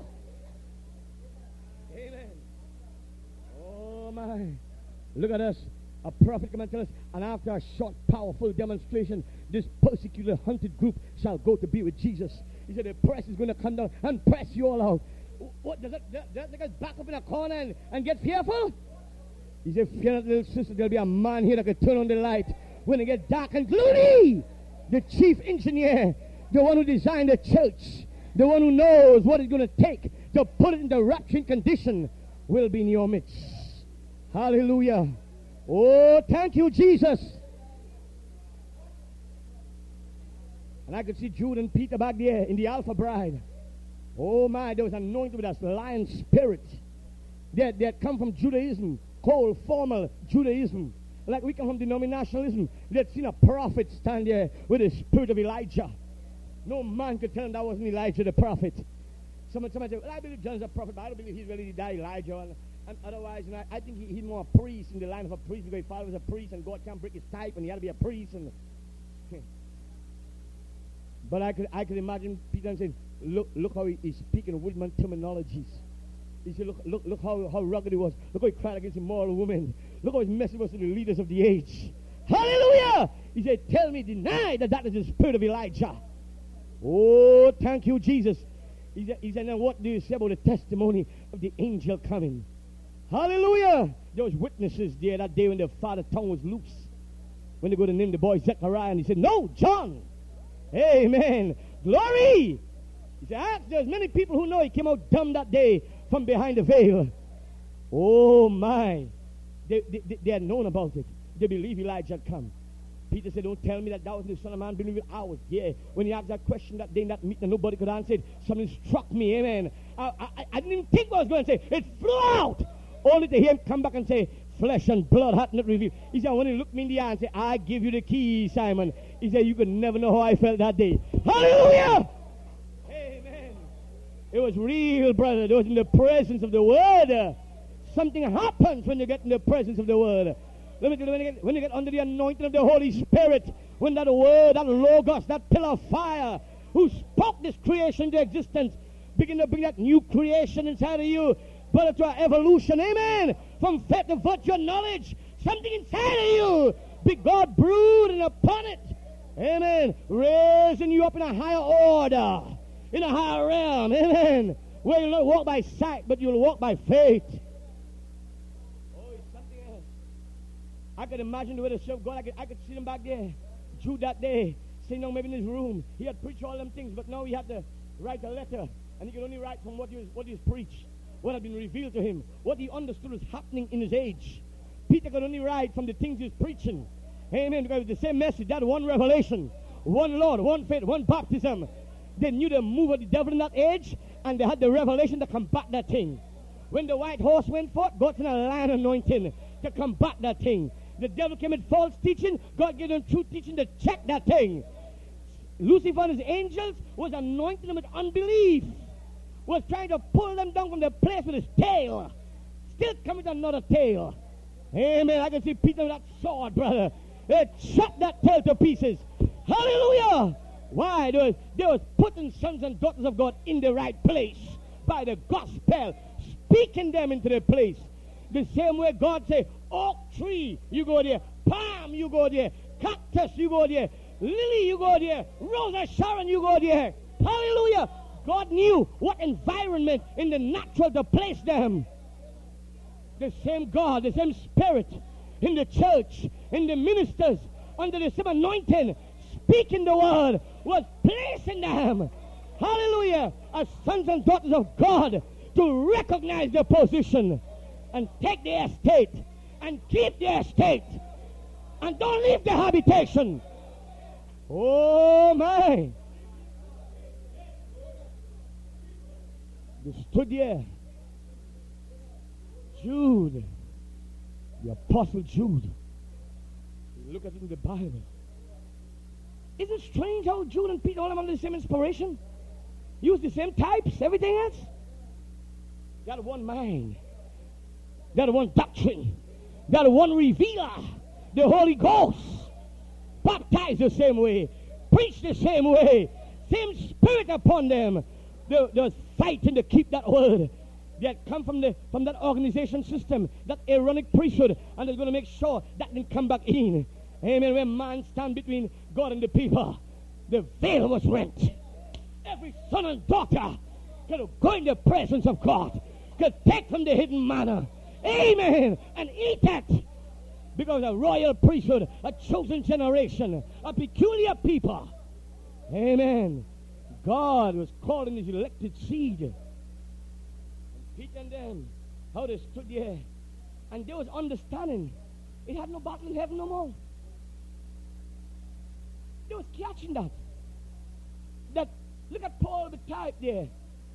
Amen. Oh, my. Look at us. A prophet come and tell us, and after a short, powerful demonstration, this persecuted, hunted group shall go to be with Jesus. He said the press is going to come down and press you all out. What, does that, does that make us back up in a corner and, and get fearful? He said, fear not, little sister, there'll be a man here that can turn on the light when it gets dark and gloomy. The chief engineer, the one who designed the church, the one who knows what it's going to take to put it in the rapturing condition, will be in your midst. Hallelujah. Oh, thank you, Jesus. And I could see Jude and Peter back there in the Alpha Bride. Oh, my, they was anointed with a lion spirit. They, they had come from Judaism, cold, formal Judaism. Like we come from denominationalism. They had seen a prophet stand there with the spirit of Elijah. No man could tell them that wasn't Elijah the prophet. Someone, someone said, well, I believe John's a prophet, but I don't believe he's really that Elijah. And, and otherwise, you know, I think he, he's more a priest in the line of a priest because his father was a priest and God can't break his type and he had to be a priest. And But I could I could imagine Peter saying, look, look how he, he's speaking Woodman terminologies. He said, look, look, look how, how rugged he was. Look how he cried against immoral women. Look how his message was to the leaders of the age. Hallelujah! He said, tell me, deny that that is the spirit of Elijah. Oh, thank you, Jesus. He said, he said, now what do you say about the testimony of the angel coming? Hallelujah! There was witnesses there that day when the father's tongue was loose. When they go to name the boy Zechariah, and he said, no, John. Amen. Glory! He said, ah, there's many people who know he came out dumb that day from behind the veil. Oh, my. They, they, they had known about it. They believe Elijah had come. Peter said, don't tell me that that was the Son of Man. Believe it. I was there. When he asked that question that day in that meeting, nobody could answer it. Something struck me. Amen. I, I, I didn't even think what I was going to say. It flew out. Only to hear him come back and say, flesh and blood hath not revealed. He said, when he looked me in the eye and said, I give you the key, Simon. He said, you could never know how I felt that day. Hallelujah! Amen. It was real, brother. It was in the presence of the Word. Something happens when you get in the presence of the Word. Let me tell you, when you, get, when you get under the anointing of the Holy Spirit, when that Word, that Logos, that pillar of fire, who spoke this creation into existence, begin to bring that new creation inside of you, brother, to our evolution, amen, from faith to virtue and knowledge, something inside of you, big God brooding upon it, amen, raising you up in a higher order, in a higher realm, amen, where you'll not walk by sight, but you'll walk by faith. I could imagine the way they serve God. I could, I could see them back there. Jude that day, sitting down maybe in his room. He had preached all them things, but now he had to write a letter. And he could only write from what he was, what he was preached, what had been revealed to him, what he understood was happening in his age. Peter could only write from the things he was preaching. Amen. Because it was the same message, that one revelation, one Lord, one faith, one baptism. They knew the move of the devil in that age, and they had the revelation to combat that thing. When the white horse went forth, God sent a lion anointing to combat that thing. The devil came with false teaching. God gave them true teaching to check that thing. Lucifer and his angels was anointing them with unbelief. Was trying to pull them down from their place with his tail. Still coming with another tail. Amen. I can see Peter with that sword, brother. They chopped that tail to pieces. Hallelujah. Why? They was, they was putting sons and daughters of God in the right place by the gospel, speaking them into the place. The same way God say, oak tree, you go there. Palm, you go there. Cactus, you go there. Lily, you go there. Rose of Sharon, you go there. Hallelujah. God knew what environment in the natural to place them. The same God, the same Spirit in the church, in the ministers, under the same anointing, speaking the word, was placing them, hallelujah, as sons and daughters of God, to recognize their position and take their estate and keep their estate and don't leave their habitation. Oh my. They stood there. Jude, the apostle Jude. Look at it in the Bible. Isn't it strange how Jude and Peter all have the same inspiration? Use the same types, everything else? They had one mind. They had one doctrine. They had one revealer, the Holy Ghost. Baptized the same way. Preached the same way. Same spirit upon them. They, they was fighting to keep that word. They had come from the from that organization system, that Aaronic priesthood, and they're going to make sure that didn't come back in. Amen. When man stand between God and the people, the veil was rent. Every son and daughter could go in the presence of God, could take from the hidden manna, amen, and eat it. Because a royal priesthood, a chosen generation, a peculiar people. Amen. God was calling his elected seed. And Peter and them, how they stood there. And there was understanding. It had no battle in heaven no more. They was catching that. That, look at Paul the type there.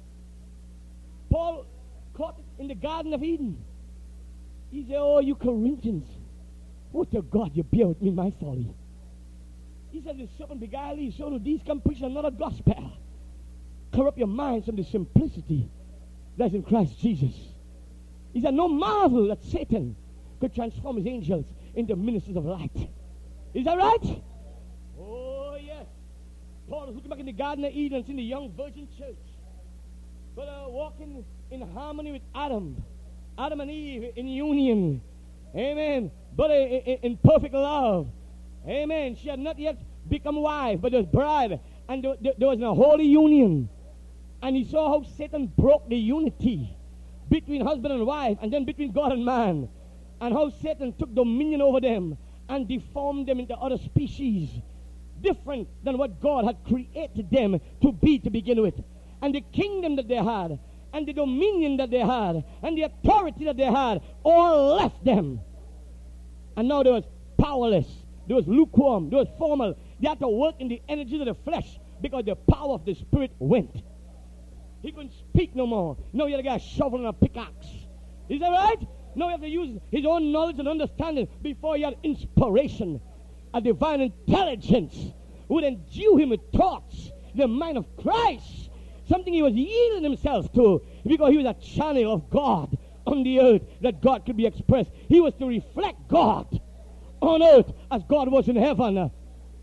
Paul caught it in the Garden of Eden. He said, oh, you Corinthians, what a God you bear with me, my folly. He said, the serpent beguiled you, so do these come preach another gospel. Corrupt your minds from the simplicity that's in Christ Jesus. He said, no marvel that Satan could transform his angels into ministers of light. Is that right? Oh, yes. Paul was looking back in the Garden of Eden and seeing the young virgin church. But uh, walking in harmony with Adam. Adam and Eve in union. Amen. But uh, in, in perfect love. Amen. She had not yet become wife, but was bride. And there, there was a holy union. And he saw how Satan broke the unity between husband and wife, and then between God and man. And how Satan took dominion over them and deformed them into other species, different than what God had created them to be to begin with. And the kingdom that they had, and the dominion that they had, and the authority that they had, all left them. And now they was powerless. They was lukewarm. They was formal. They had to work in the energies of the flesh because the power of the Spirit went. He couldn't speak no more. Now you had to get a shovel and a pickaxe. Is that right? Now you have to use his own knowledge and understanding before he had inspiration. A divine intelligence would endue him with thoughts, the mind of Christ. Something he was yielding himself to because he was a channel of God on the earth that God could be expressed. He was to reflect God on earth as God was in heaven. And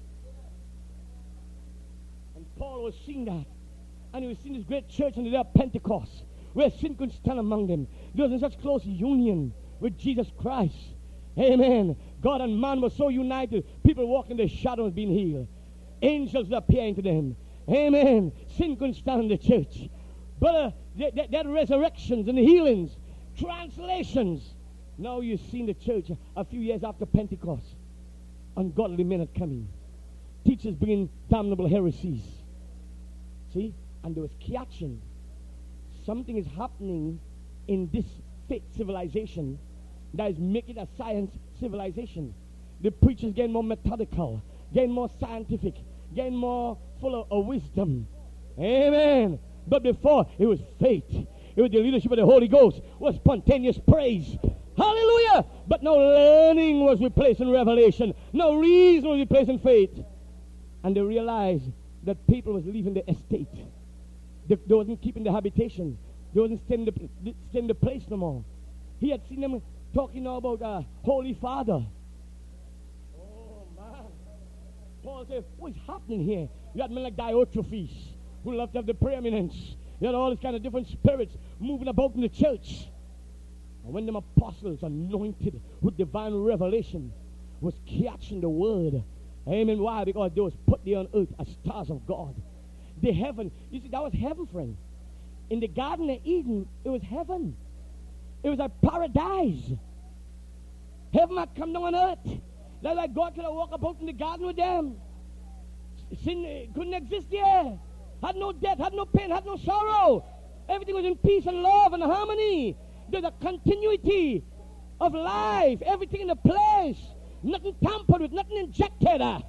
Paul was seeing that. And he was seeing this great church on the day of Pentecost, where sin could stand among them. There was in such close union with Jesus Christ. Amen. God and man were so united. People walking in the shadows being healed. Angels were appearing to them. Amen. Sin couldn't stand in the church. But uh, they, they, they had resurrections and healings, translations. Now you've seen the church a few years after Pentecost. Ungodly men are coming. Teachers bringing damnable heresies. See? And there was catching. Something is happening in this faith civilization that is making a science civilization. The preachers getting more methodical, getting more scientific, getting more full of, of wisdom. Amen. But before, it was faith. It was the leadership of the Holy Ghost. It was spontaneous praise. Hallelujah. But no learning was replaced in revelation. No reason was replaced in faith. And they realized that people was leaving the estate. They, they wasn't keeping the habitation. They wasn't staying in the, staying in the place no more. He had seen them talking now about uh, Holy Father. Oh, man. Paul said, what is happening here? You had men like Diotrephes, who loved to have the preeminence. You had all these kind of different spirits moving about in the church. And when them apostles anointed with divine revelation was catching the word. Amen. Why? Because they was put there on earth as stars of God. The heaven. You see, that was heaven, friend. In the Garden of Eden, it was heaven. It was a paradise. Heaven had come down on earth. That's why God could have walked about in the garden with them. Sin uh, couldn't exist there. Had no death, had no pain, had no sorrow. Everything was in peace and love and harmony. There's a continuity of life. Everything in a place. Nothing tampered with, nothing injected. Oh,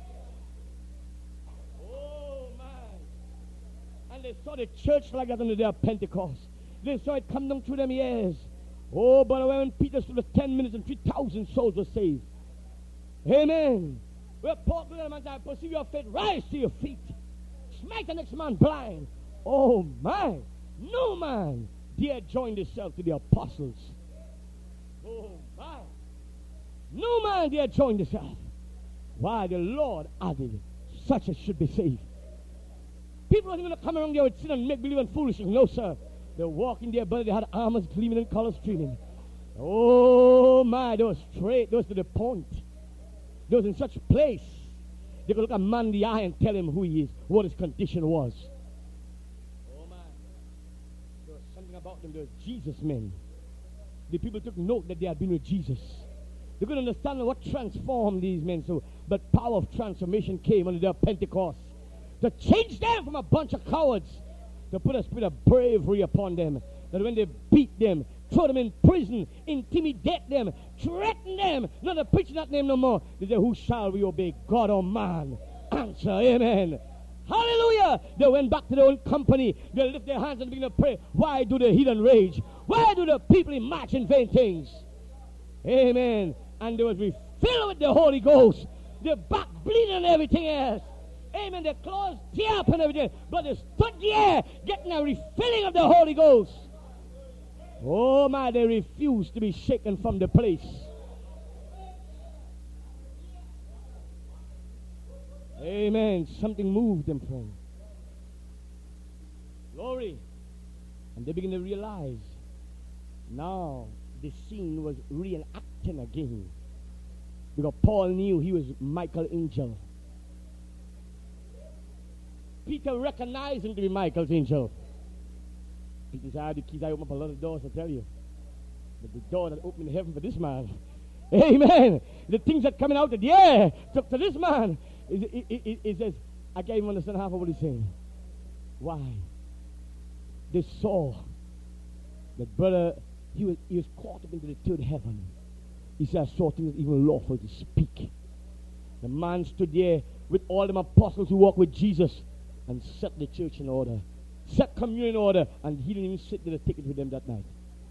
man. And they saw the church like that on the day of Pentecost. They saw it come down through them years. Oh, but when Peter stood for ten minutes and three thousand souls were saved. Amen. Where Paul to the man said, perceive your faith, rise to your feet. Smite the next man blind. Oh my, no man dare join himself to the apostles. Oh my, no man dare join himself. Why? The Lord added, such as should be saved. People aren't going to come around there with sin and make believe and foolishness. No, sir. They walk in their body, they had armors gleaming and colors streaming. Oh my, they were straight, those to the point. They was in such place. They could look a man in the eye and tell him who he is, what his condition was. Oh my. There was something about them. They were Jesus men. The people took note that they had been with Jesus. They couldn't understand what transformed these men. So, but power of transformation came under their Pentecost to change them from a bunch of cowards, to put a spirit of bravery upon them. That when they beat them, throw them in prison, intimidate them, threaten them, not to preach that name no more. They say, who shall we obey, God or man? Answer, amen. Hallelujah. They went back to their own company. They lift their hands and begin to pray. Why do the heathen rage? Why do the people imagine vain things? Amen. And they was refilled with the Holy Ghost. Their back bleeding and everything else. Amen. Their clothes tear up and everything. But they stood there getting a refilling of the Holy Ghost. Oh my, they refused to be shaken from the place. Amen. Something moved them, friend. Glory. And they begin to realize now the scene was reenacting again. Because Paul knew he was Michael-angel. Peter recognized him to be Michael's angel. Peter said, I have the keys, I open up a lot of doors, I tell you. But the door that opened in heaven for this man. Amen. The things that coming out of the air to, to this man. It, it, it, it says, I can't even understand half of what he's saying. Why? They saw that brother, he was, he was caught up into the third heaven. He said, I saw things even lawful to speak. The man stood there with all them apostles who walked with Jesus and set the church in order. Set communion in order. And he didn't even sit there to take it with them that night.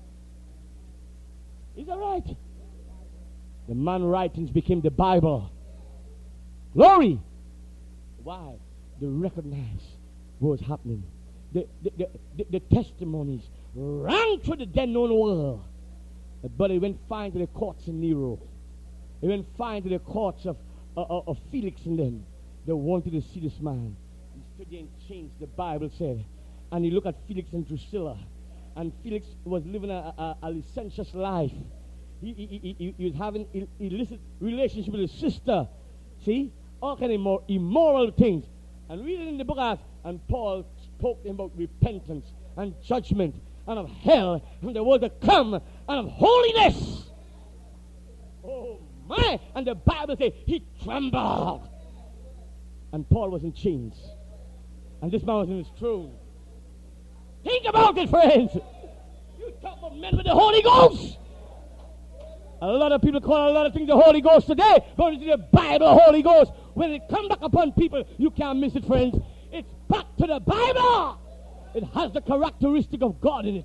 Is that right? The man writings became the Bible. Glory! Why? They recognized what was happening. The, the, the, the, the testimonies rang through the then known world. But it went fine to the courts of Nero. It went fine to the courts of, uh, of Felix and them. They wanted to see this man. He stood there in chains, the Bible said. And he looked at Felix and Drusilla. And Felix was living a, a, a licentious life. He, he, he, he was having Ill, illicit relationship with his sister. See? All kind of more immoral things. And reading in the book as, and Paul spoke to him about repentance and judgment and of hell and the world to come and of holiness. Oh my! And the Bible says he trembled. And Paul was in chains. And this man was in his throne. Think about it, friends. You talk about men with the Holy Ghost. A lot of people call a lot of things the Holy Ghost today. Going to the Bible, Holy Ghost. When it comes back upon people, you can't miss it, friends. It's back to the Bible. It has the characteristic of God in it.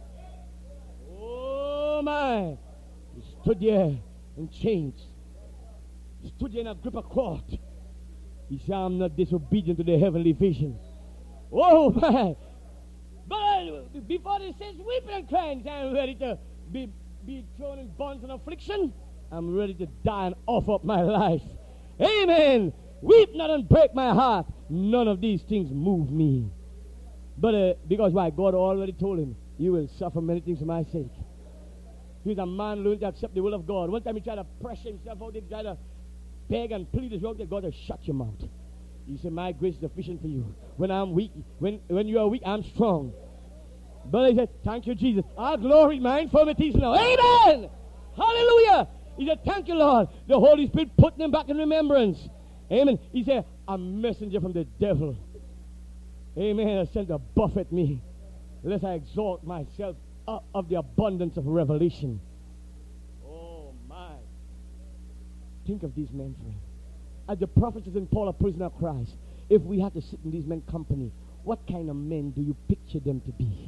Oh my. He stood there in chains. He stood there in a grip of court. He said, I'm not disobedient to the heavenly vision. Oh my. But before they says weeping and crying, I'm ready to be, be thrown in bonds and affliction. I'm ready to die and offer up my life. Amen. Weep not and break my heart. None of these things move me. But uh, because why? God already told him, you will suffer many things for my sake. He's a man learning to accept the will of God. One time he tried to pressure himself out, he tried to beg and plead his way, God to shut your mouth. He said, my grace is sufficient for you. When I'm weak, when, when you are weak, I'm strong. But he said, thank you, Jesus. Our glory, my infirmities now. Amen. Hallelujah. He said, thank you, Lord. The Holy Spirit put them back in remembrance. Amen. He said, a messenger from the devil. Amen. I sent to buffet me, lest I exalt myself up of the abundance of revelation. Oh, my. Think of these men, friend. As the prophets in Paul, a prisoner of Christ, if we had to sit in these men's company, what kind of men do you picture them to be?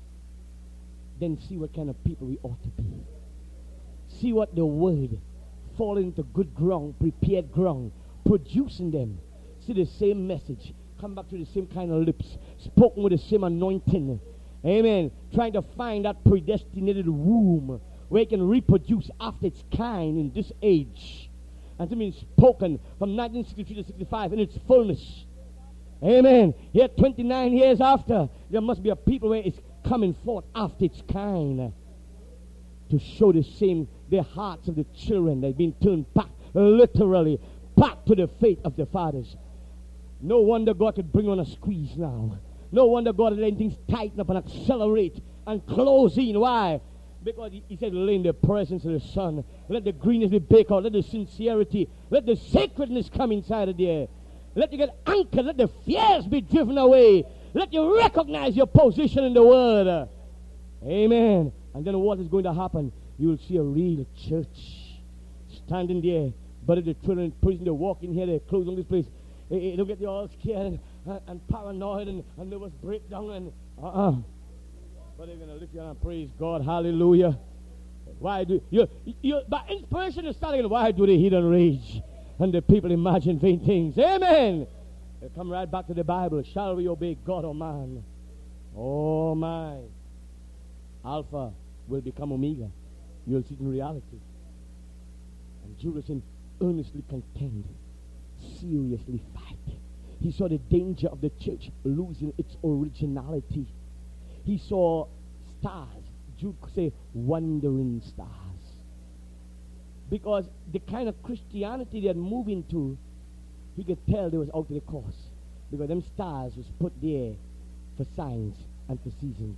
Then see what kind of people we ought to be. See what the word fall into good ground, prepared ground, producing them. See the same message, come back to the same kind of lips, spoken with the same anointing. Amen. Trying to find that predestinated womb where it can reproduce after its kind in this age. And to me, spoken from nineteen sixty-three to sixty-five in its fullness. Amen. Yet twenty-nine years after, there must be a people where it's coming forth after its kind to show the same, the hearts of the children that have been turned back, literally, back to the faith of their fathers. No wonder God could bring on a squeeze now. No wonder God let things tighten up and accelerate and close in. Why? Because he, he said, lay in the presence of the Son. Let the greenness be baked out. Let the sincerity, let the sacredness come inside of there. Let you get anchored. Let the fears be driven away. Let you recognize your position in the Word. Amen. And then what is going to happen? You will see a real church standing there. But the children in prison, they walk in here, they close on this place. They don't get you all scared and, and, and paranoid and, and nervous breakdown. And uh-uh. But they're going to lift you and praise God. Hallelujah. Why do you, you by inspiration is starting, why do the heathen rage and the people imagine vain things? Amen. They come right back to the Bible. Shall we obey God or man? Oh my. Alpha will become Omega. You'll see it in reality. And Judas in earnestly contend, seriously fight. He saw the danger of the church losing its originality. He saw stars, Jude could say wandering stars. Because the kind of Christianity they had moved into, he could tell they was out of the course. Because them stars was put there for signs and for seasons.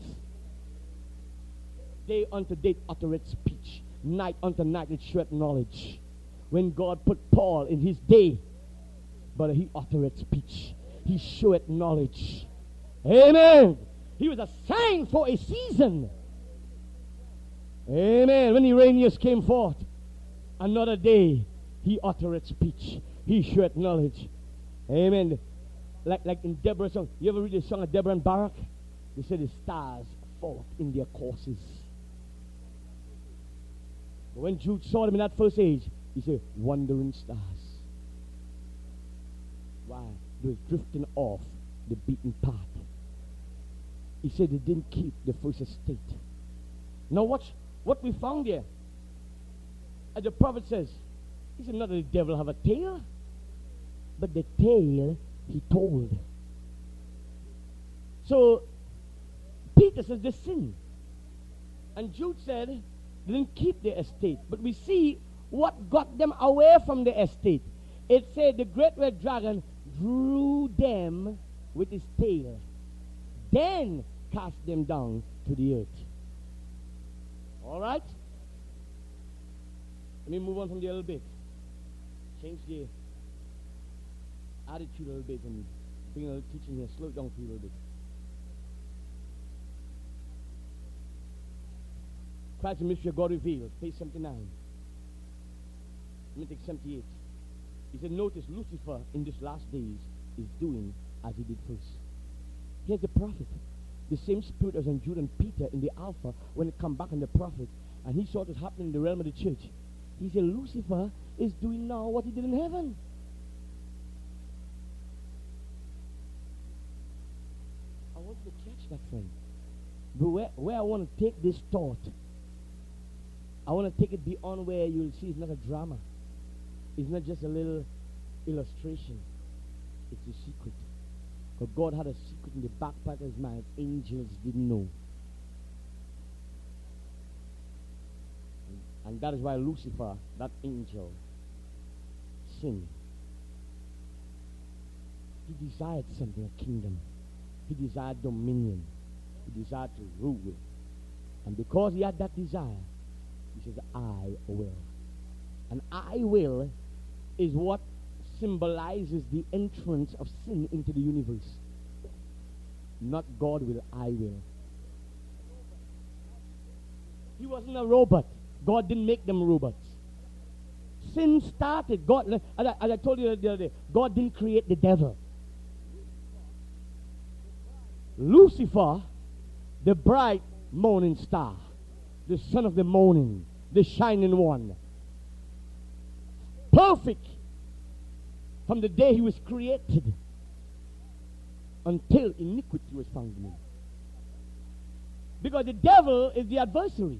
Day unto day uttereth speech. Night unto night it showeth knowledge. When God put Paul in his day, but he uttereth speech. He showeth knowledge. Amen. He was a sign for a season. Amen. When Irenaeus came forth, another day, he uttereth speech. He showeth knowledge. Amen. Like, like in Deborah's song. You ever read the song of Deborah and Barak? They say the stars fought in their courses. But when Jude saw them in that first age, he said, wandering stars. Why? They were drifting off the beaten path. He said they didn't keep the first estate. Now watch what we found here. And the prophet says, he said, not that the devil have a tail, but the tale he told. So Peter says they sin. And Jude said they didn't keep the estate. But we see what got them away from the estate. It said the great red dragon drew them with his tail, then cast them down to the earth. All right? Let me move on from there a little bit. Change the attitude a little bit and bring a little teaching here. Slow it down for you a little bit. Christ and mystery of God revealed, page seventy-nine. Let me take seventy-eight. He said, notice Lucifer in these last days is doing as he did first. Here's the prophet. The same spirit as on Jude and Peter in the Alpha when it come back on the prophet, and he saw what was happening in the realm of the church. He said, Lucifer is doing now what he did in heaven. I want you to catch that, friend. But where, where I want to take this thought, I want to take it beyond where you'll see it's not a drama. It's not just a little illustration. It's a secret. Because God had a secret in the back part of his mind angels didn't know. And, and that is why Lucifer, that angel, sinned. He desired something, a kingdom. He desired dominion. He desired to rule. And because he had that desire, he says, I will. And I will is what symbolizes the entrance of sin into the universe. Not God will, I will. He wasn't a robot. God didn't make them robots. Sin started. God, as I, as I told you the other day, God didn't create the devil. Lucifer, the bright morning star, the son of the morning, the shining one. perfect from the day he was created until iniquity was found in him. Because the devil is the adversary.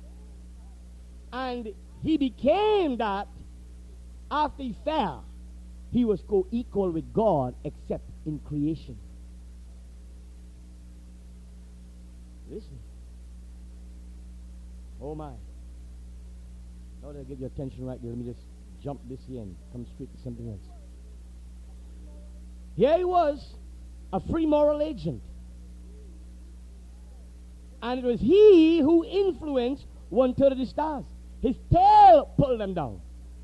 And he became that after he fell. He was co-equal with God except in creation. Listen. Oh my. Now that I get your attention right there, let me just jump this here and come straight to something else. Here he was, a free moral agent. And it was he who influenced one third of the stars. His tail pulled them down.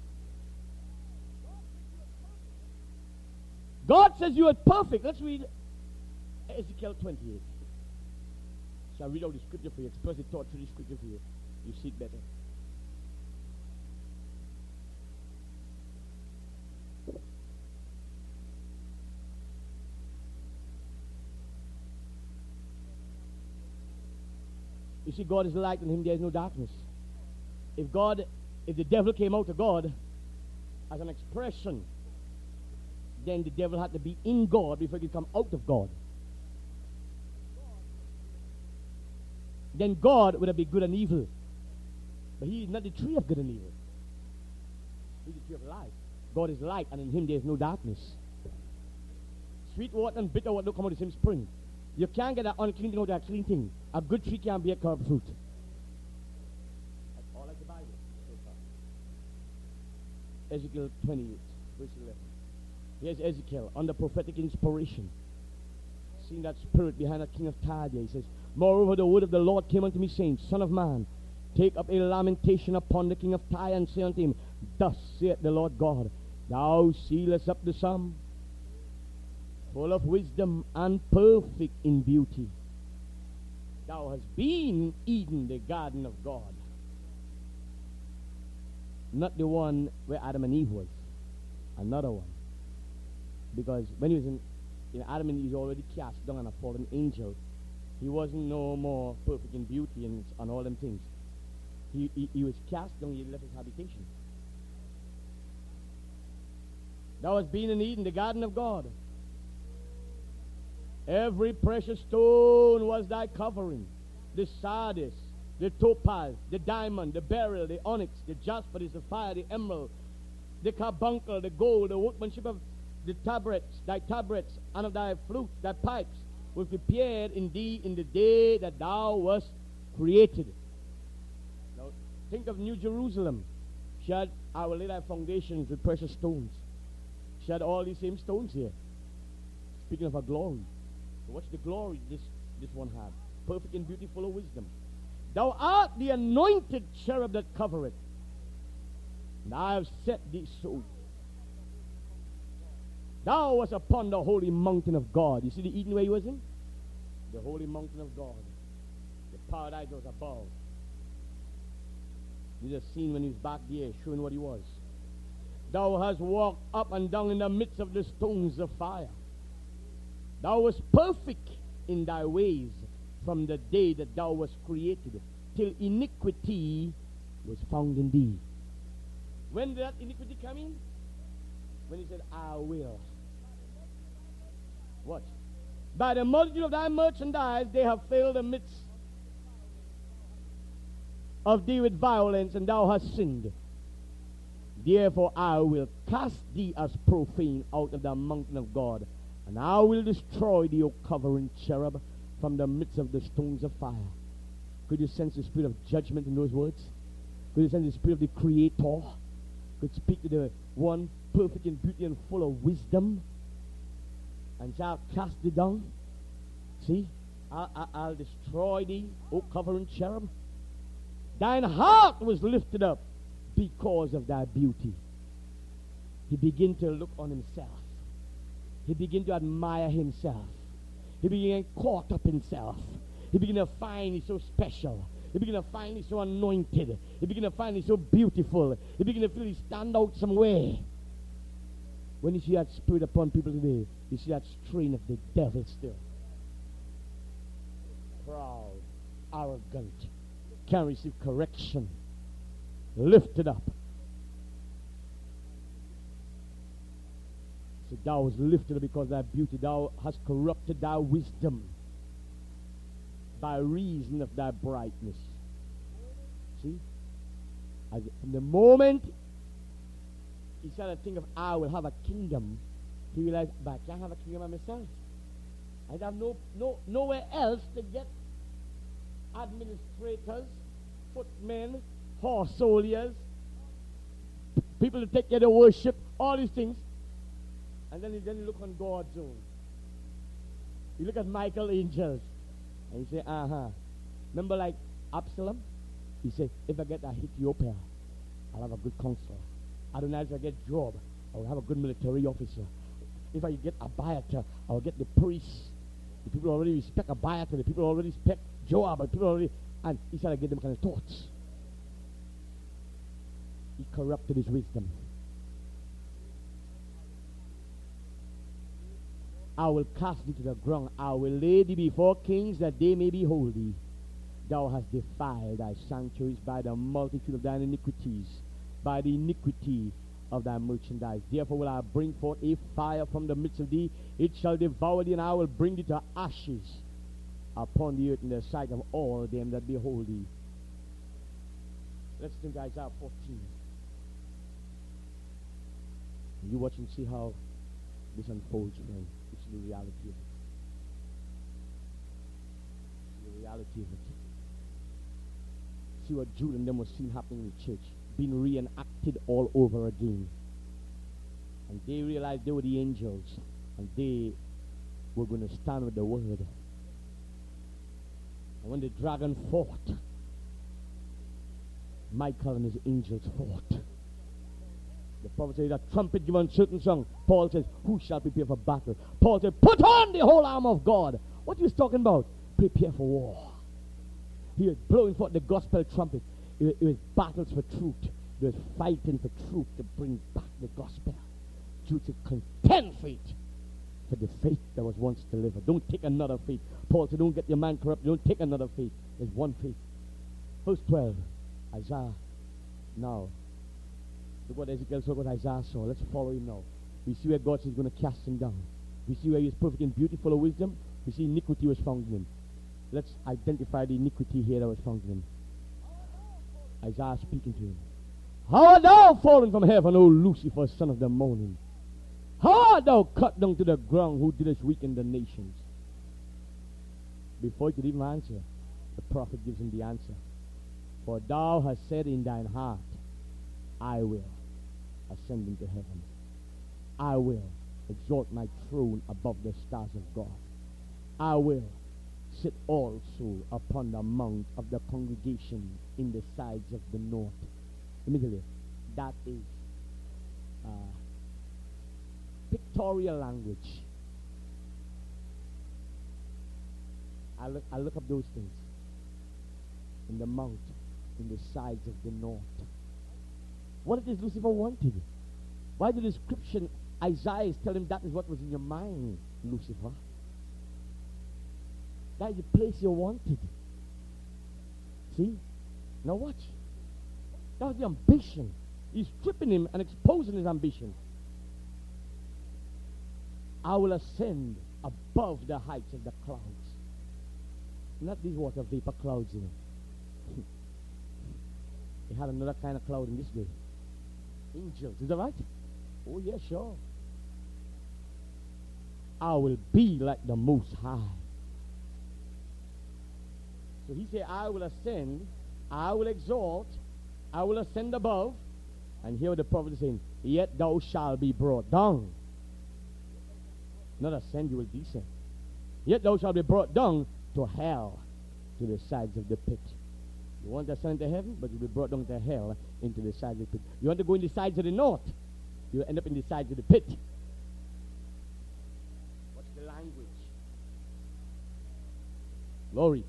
God says you are perfect. Let's read Ezekiel twenty-eight. Shall I read out the scripture for you? Express the thought through the scripture for you. You see it better. You see, God is light, in him there is no darkness. If God, if the devil came out of God as an expression, then the devil had to be in God before he could come out of God. Then God would have been good and evil. But he is not the tree of good and evil. He's the tree of life. God is light, and in him there is no darkness. Sweet water and bitter water don't come out of the same spring. You can't get an unclean thing out of a clean thing. A good tree can't bear corrupt fruit. That's all like the Bible so far. Ezekiel twenty-eight, verse eleven. Here's Ezekiel under prophetic inspiration, seeing that spirit behind the king of Tyre. He says, moreover, the word of the Lord came unto me, saying, Son of man, take up a lamentation upon the king of Tyre, and say unto him, Thus saith the Lord God, Thou sealest up the sum, full of wisdom and perfect in beauty. Thou hast been Eden, the garden of God. Not the one where Adam and Eve was. Another one. Because when he was in, in Adam and Eve, he was already cast down on a fallen angel. He wasn't no more perfect in beauty and, and all them things. He, he, he was cast down, he left his habitation. Thou hast been in Eden, the garden of God. Every precious stone was thy covering. The sardius, the topaz, the diamond, the beryl, the onyx, the jasper, the sapphire, the emerald, the carbuncle, the gold, the workmanship of the tabrets, thy tabrets, and of thy flutes, thy pipes, were prepared in thee in the day that thou wast created. Now, think of New Jerusalem. She had, I will lay thy foundations with precious stones. She had all these same stones here. Speaking of her glory. So what's the glory this, this one had? Perfect and beautiful of wisdom. Thou art the anointed cherub that covereth. And I have set thee so. Thou was upon the holy mountain of God. You see the Eden where he was in? The holy mountain of God. The paradise was above. You just seen when he was back there showing what he was. Thou hast walked up and down in the midst of the stones of fire. Thou wast perfect in thy ways from the day that thou wast created, till iniquity was found in thee. When did that iniquity come in? When he said, I will. What? By the multitude of thy merchandise they have filled the midst of thee with violence, and thou hast sinned. Therefore I will cast thee as profane out of the mountain of God, and I will destroy thee, O covering cherub, from the midst of the stones of fire. Could you sense the spirit of judgment in those words? Could you sense the spirit of the Creator? Could speak to the one perfect in beauty and full of wisdom, and shall cast thee down. See, I, I, I'll destroy thee, O covering cherub. Thine heart was lifted up because of thy beauty. He began to look on himself. He began to admire himself. He began caught up himself. He began to find he's so special. He began to find he's so anointed. He began to find he's so beautiful. He began to feel he stand out somewhere. When you see that spirit upon people today, you see that strain of the devil still. Proud, arrogant, can't receive correction, lifted up. So thou was lifted up because of thy beauty. Thou hast corrupted thy wisdom by reason of thy brightness. See? As from the moment he started to think of, I will have a kingdom, he realized, but I can't have a kingdom by myself. I have no, no, nowhere else to get administrators, footmen, horse soldiers, people to take care of the worship, all these things. And then you, then you look on God's own. You look at Michael angels, and you say, uh-huh. Remember like Absalom? He said, if I get Ahithophel, I'll have a good counselor. Adonai, if I get Job, I will have a good military officer. If I get Abiathar, I will get the priests. The people already respect Abiathar. The people already respect Joab. The people already, and he started to get them kind of thoughts. He corrupted his wisdom. I will cast thee to the ground. I will lay thee before kings that they may behold thee. Thou hast defiled thy sanctuaries by the multitude of thine iniquities, by the iniquity of thy merchandise. Therefore will I bring forth a fire from the midst of thee. It shall devour thee, and I will bring thee to ashes upon the earth in the sight of all them that behold thee. Let's think Isaiah fourteen. You watch and see how this unfolds, friend. It's the reality of it. It's the reality of it. See what Jude and them was seen happening in the church, being reenacted all over again. And they realized they were the angels, and they were going to stand with the word. And when the dragon fought, Michael and his angels fought. The prophet says, a trumpet given certain song. Paul says, who shall prepare for battle? Paul said, put on the whole armor of God. What he was talking about? Prepare for war. He was blowing forth the gospel trumpet. It was, it was battles for truth. It was fighting for truth to bring back the gospel. You to contend for it, for the faith that was once delivered. Don't take another faith. Paul said, don't get your mind corrupt. Don't take another faith. There's one faith. Verse twelve, Isaiah. Now, look what Ezekiel saw, what Isaiah saw. Let's follow him now. We see where God says he's going to cast him down. We see where he is perfect and beautiful of wisdom. We see iniquity was found in him. Let's identify the iniquity here that was found in him. Isaiah speaking to him. How art thou fallen from heaven, O Lucifer, son of the morning? How art thou cut down to the ground, who didst weaken the nations? Before he could even answer, the prophet gives him the answer. For thou hast said in thine heart, I will ascend into heaven. I will exalt my throne above the stars of God. I will sit also upon the mount of the congregation in the sides of the north. Let me tell you, that is uh, pictorial language. I look, I look up those things. In the mount, in the sides of the north. What it is Lucifer wanted? Why the description, Isaiah is telling him that is what was in your mind, Lucifer. That is the place you wanted. See? Now watch. That was the ambition. He's stripping him and exposing his ambition. I will ascend above the heights of the clouds. Not these water vapor clouds, you know. They had another kind of cloud in this day. Angels, is that right? Oh, yeah, sure. I will be like the Most High. So he said, I will ascend, I will exalt, I will ascend above. And here the prophet is saying, yet thou shalt be brought down. Not ascend, you will descend. Yet thou shalt be brought down to hell, to the sides of the pit. You want to ascend to heaven, but you'll be brought down to hell, into the sides of the pit. You want to go in the sides of the north, you'll end up in the sides of the pit. What's the language? Glory.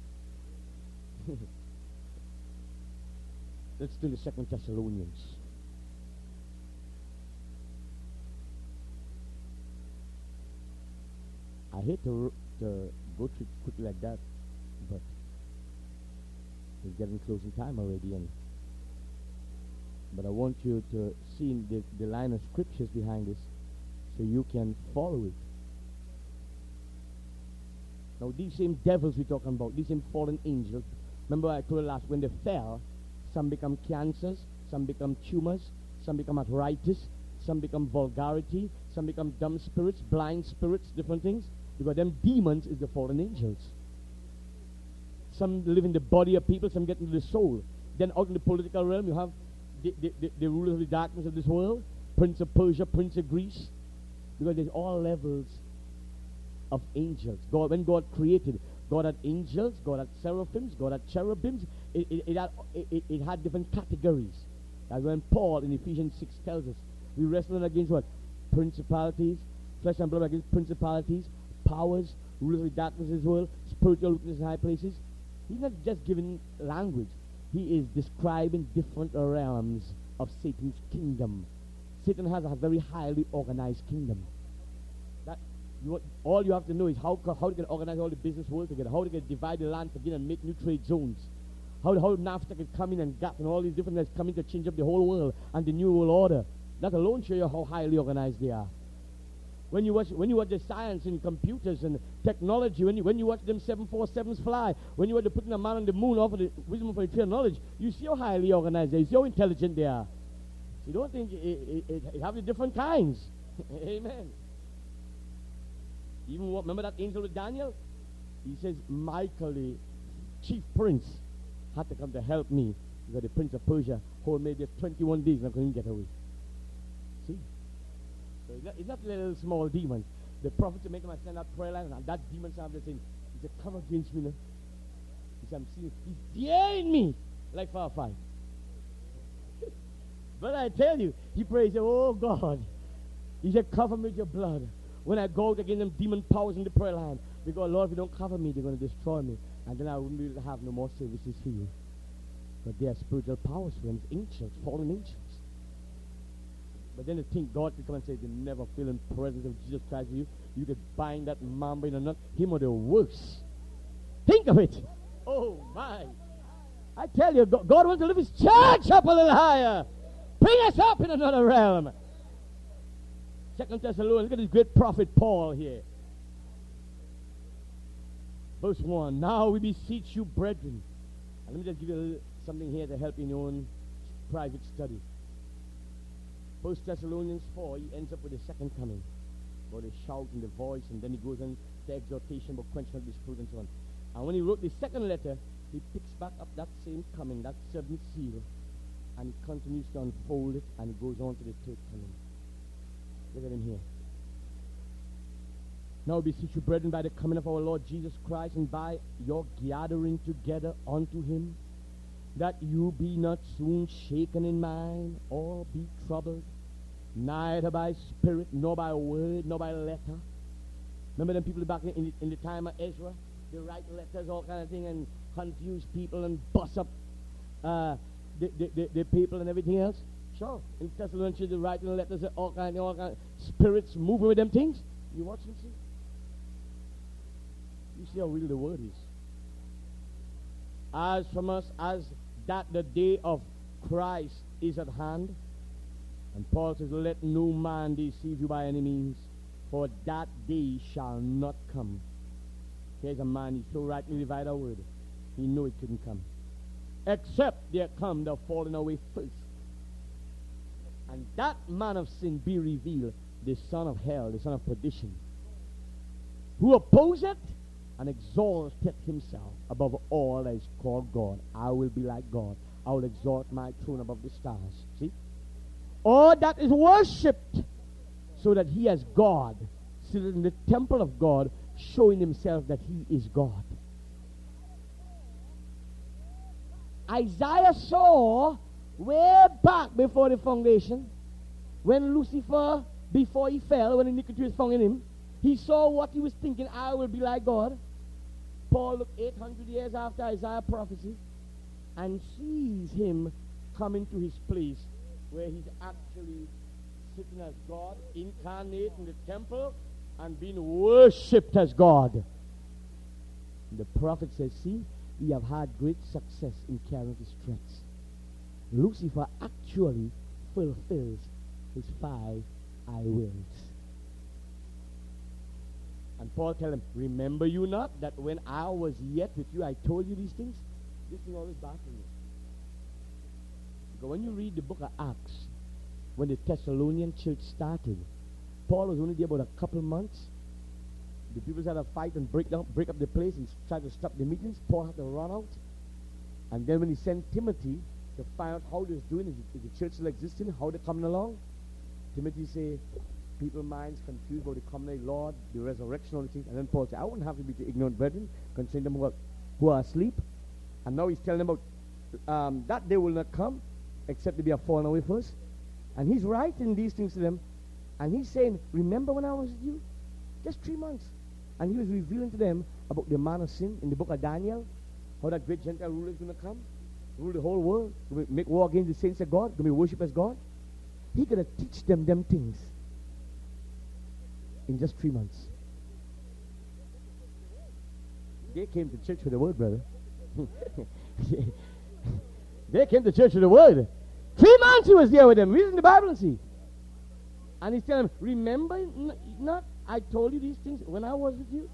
Let's do the Second Thessalonians. I hate to, to go through quickly like that, but we're getting close in time already, and but I want you to see the, the line of scriptures behind this. so you can follow it. Now, these same devils we're talking about, these same fallen angels, remember I told you last, when they fell, some become cancers, some become tumors, some become arthritis, some become vulgarity, some become dumb spirits, blind spirits, different things, because them demons is the fallen angels. Some live in the body of people, some get into the soul. Then out in the political realm, you have the, the, the, the rulers of the darkness of this world, Prince of Persia, Prince of Greece, because there's all levels of angels. God, when God created, God had angels, God had seraphims, God had cherubims. It, it, it, had, it, it had different categories. That's when Paul in Ephesians six tells us, we wrestle against what? Principalities, flesh and blood against principalities, powers, rulers of the darkness of this world, spiritual wickedness in high places. He's not just giving language. He is describing different realms of Satan's kingdom. Satan has a very highly organized kingdom. That you, all you have to know is how how to get organize all the business world together, how to get divide the land together and make new trade zones. How how NAFTA can come in and G A T and all these different things coming to change up the whole world and the new world order. That alone shows you how highly organized they are. When you watch when you watch the science and computers and technology, when you when you watch them seven forty-sevens fly, when you watch them putting a man on the moon off of the wisdom for the tree of knowledge, you see how highly organized they are. You see how intelligent they are. You don't think it, it, it, it have the different kinds. Amen. Even what, remember that angel with Daniel? He says, Michael, the chief prince, had to come to help me because the prince of Persia hold me there twenty-one days and I couldn't get away. See? So it's not, it's not little small demons. The prophet to make him stand up prayer line and that demon started saying, he said, come against me now. He said, I'm seeing, he's daring me like far five. But I tell you, he prays, oh God, he said, cover me with your blood. When I go out against them demon powers in the prayer line, because Lord, if you don't cover me, they're going to destroy me. And then I wouldn't be able to have no more services for you. But they are spiritual powers for them, angels, fallen angels. But then to think God could come and say, they never feel in the presence of Jesus Christ with you. You could bind that mamba in a nut. Him or the worst. Think of it. Oh my. I tell you, God, God wants to lift his church up a little higher. Bring us up in another realm. Second Thessalonians, look at this great prophet Paul here. Verse one, now we beseech you, brethren. And let me just give you a little, something here to help in your own private study. First Thessalonians four, he ends up with the second coming. About the shout and the voice, and then he goes on to exhortation about quenching of the spirit and so on. And when he wrote the second letter, he picks back up that same coming, that seventh seal, and he continues to unfold it, and he goes on to the third coming. Look at him here. Now beseech you, brethren, by the coming of our Lord Jesus Christ, and by your gathering together unto him, that you be not soon shaken in mind, or be troubled, neither by spirit, nor by word, nor by letter. Remember them people back in, in, the, in the time of Ezra? They write letters, all kind of thing, and confuse people and bust up uh, the, the, the, the people and everything else. Sure. In Thessalonians, they write letters, all kind, all kind of spirits moving with them things. You watch and see. You see how real the word is. As from us, as that the day of Christ is at hand. And Paul says, let no man deceive you by any means, for that day shall not come. Here's a man, he so rightly divided our word. He knew it couldn't come. Except there come the falling away first. And that man of sin be revealed, the son of hell, the son of perdition, who opposeth and exalteth himself above all that is called God. I will be like God. I will exalt my throne above the stars. See? All that is worshipped, so that he as God, sitting in the temple of God, showing himself that he is God. Isaiah saw way back before the foundation, when Lucifer, before he fell, when iniquity was found in him, he saw what he was thinking, I will be like God. Paul looked eight hundred years after Isaiah prophecy and sees him coming to his place where he's actually sitting as God, incarnate in the temple and being worshipped as God. The prophet says, see, we have had great success in carrying his threats. Lucifer actually fulfills his five I wills. And Paul tell him, remember you not that when I was yet with you, I told you these things? This thing always baffles me. Because when you read the book of Acts, when the Thessalonian church started, Paul was only there about a couple months. The people had to fight and break down, break up the place and try to stop the meetings. Paul had to run out. And then when he sent Timothy to find out how they're doing, is, is the church still existing, how they're coming along, Timothy say, people's minds confused about the coming of the Lord, the resurrection, all the things. And then Paul said, I wouldn't have to be to ignorant brethren, concerning them who are, who are asleep. And now he's telling them about um, that day will not come, except to be a fallen away first. And he's writing these things to them. And he's saying, remember when I was with you? Just three months. And he was revealing to them about the man of sin in the book of Daniel, how that great Gentile ruler is going to come, rule the whole world, make war against the saints of God, going to be worshipped as God. He's going to teach them them things in just three months. They came to church with the word, brother. They came to church with the word. Three months he was there with them, reading the Bible and see. And he's telling them, remember n- not, I told you these things when I was with you?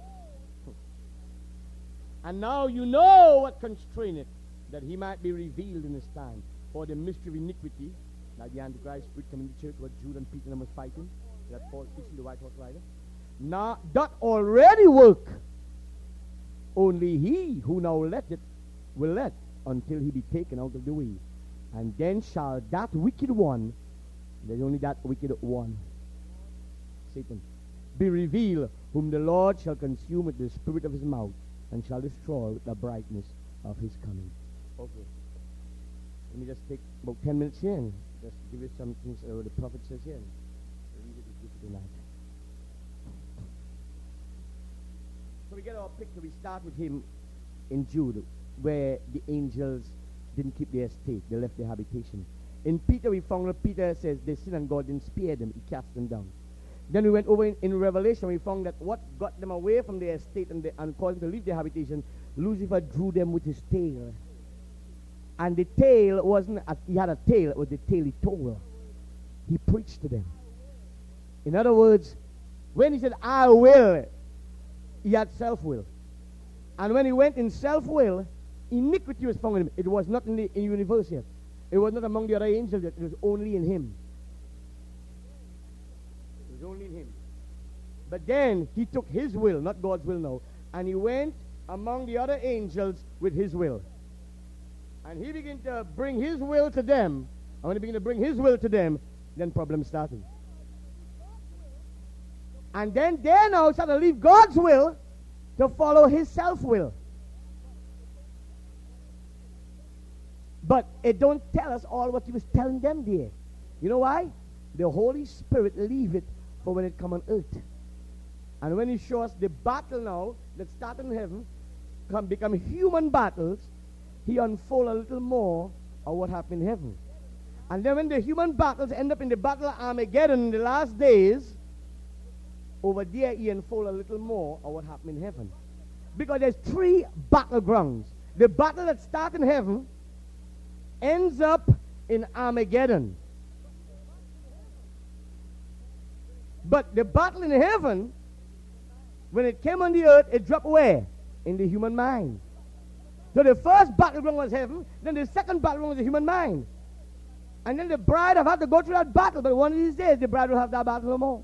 And now you know what constraineth, that he might be revealed in his time. For the mystery of iniquity, like the Antichrist spirit coming to church, what Jude and Peter and them was fighting, that Paul teaching the white horse rider, now doth already work. Only he who now letteth will let until he be taken out of the way. And then shall that wicked one, there's only that wicked one, Satan, be revealed, whom the Lord shall consume with the spirit of his mouth, and shall destroy with the brightness of his coming. Okay. Let me just take about ten minutes here and just give you some things uh, the prophet says here. Read it with you tonight. So we get our picture. We start with him in Jude, where the angels didn't keep their estate. They left their habitation. In Peter, we found that Peter says they sinned and God didn't spare them. He cast them down. Then we went over in, in Revelation. We found that what got them away from their estate and, the, and caused them to leave their habitation, Lucifer drew them with his tail. And the tail wasn't, a, he had a tail, it was the tail he told. He preached to them. In other words, when he said, I will, he had self-will. And when he went in self-will, iniquity was found in him. It was not in the in the universe yet. It was not among the other angels yet. It was only in him. It was only in him. But then he took his will, not God's will now, and he went among the other angels with his will. And he began to bring his will to them. And when he began to bring his will to them, then problems started. And then they now started to leave God's will to follow his self-will. But it don't tell us all what he was telling them there. You know why? The Holy Spirit leave it for when it come on earth. And when he shows us the battle now that started in heaven, come become human battles, he unfold a little more of what happened in heaven. And then when the human battles end up in the battle of Armageddon in the last days, over there he unfold a little more of what happened in heaven. Because there's three battlegrounds. The battle that started in heaven ends up in Armageddon. But the battle in heaven, when it came on the earth, it dropped where? In the human mind. So the first battleground was heaven, then the second battleground was the human mind. And then the bride have had to go through that battle, but one of these days the bride will have that battle no more.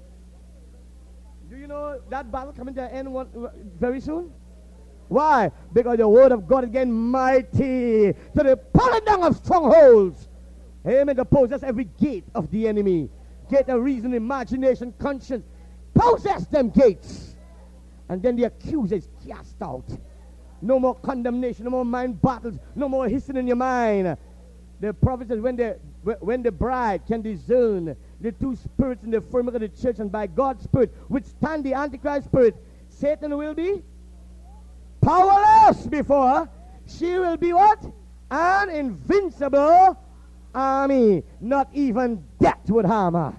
Do you know that battle coming to an end one, very soon? Why? Because the word of God is getting mighty to the pulling down of strongholds. Amen. To possess every gate of the enemy. Gate of reason, imagination, conscience. Possess them gates. And then the accuser is cast out. No more condemnation, no more mind battles, no more hissing in your mind. The prophet says when the, when the bride can discern the two spirits in the framework of the church and by God's spirit withstand the Antichrist spirit, Satan will be powerless before her. She will be what? An invincible army. Not even death would harm her.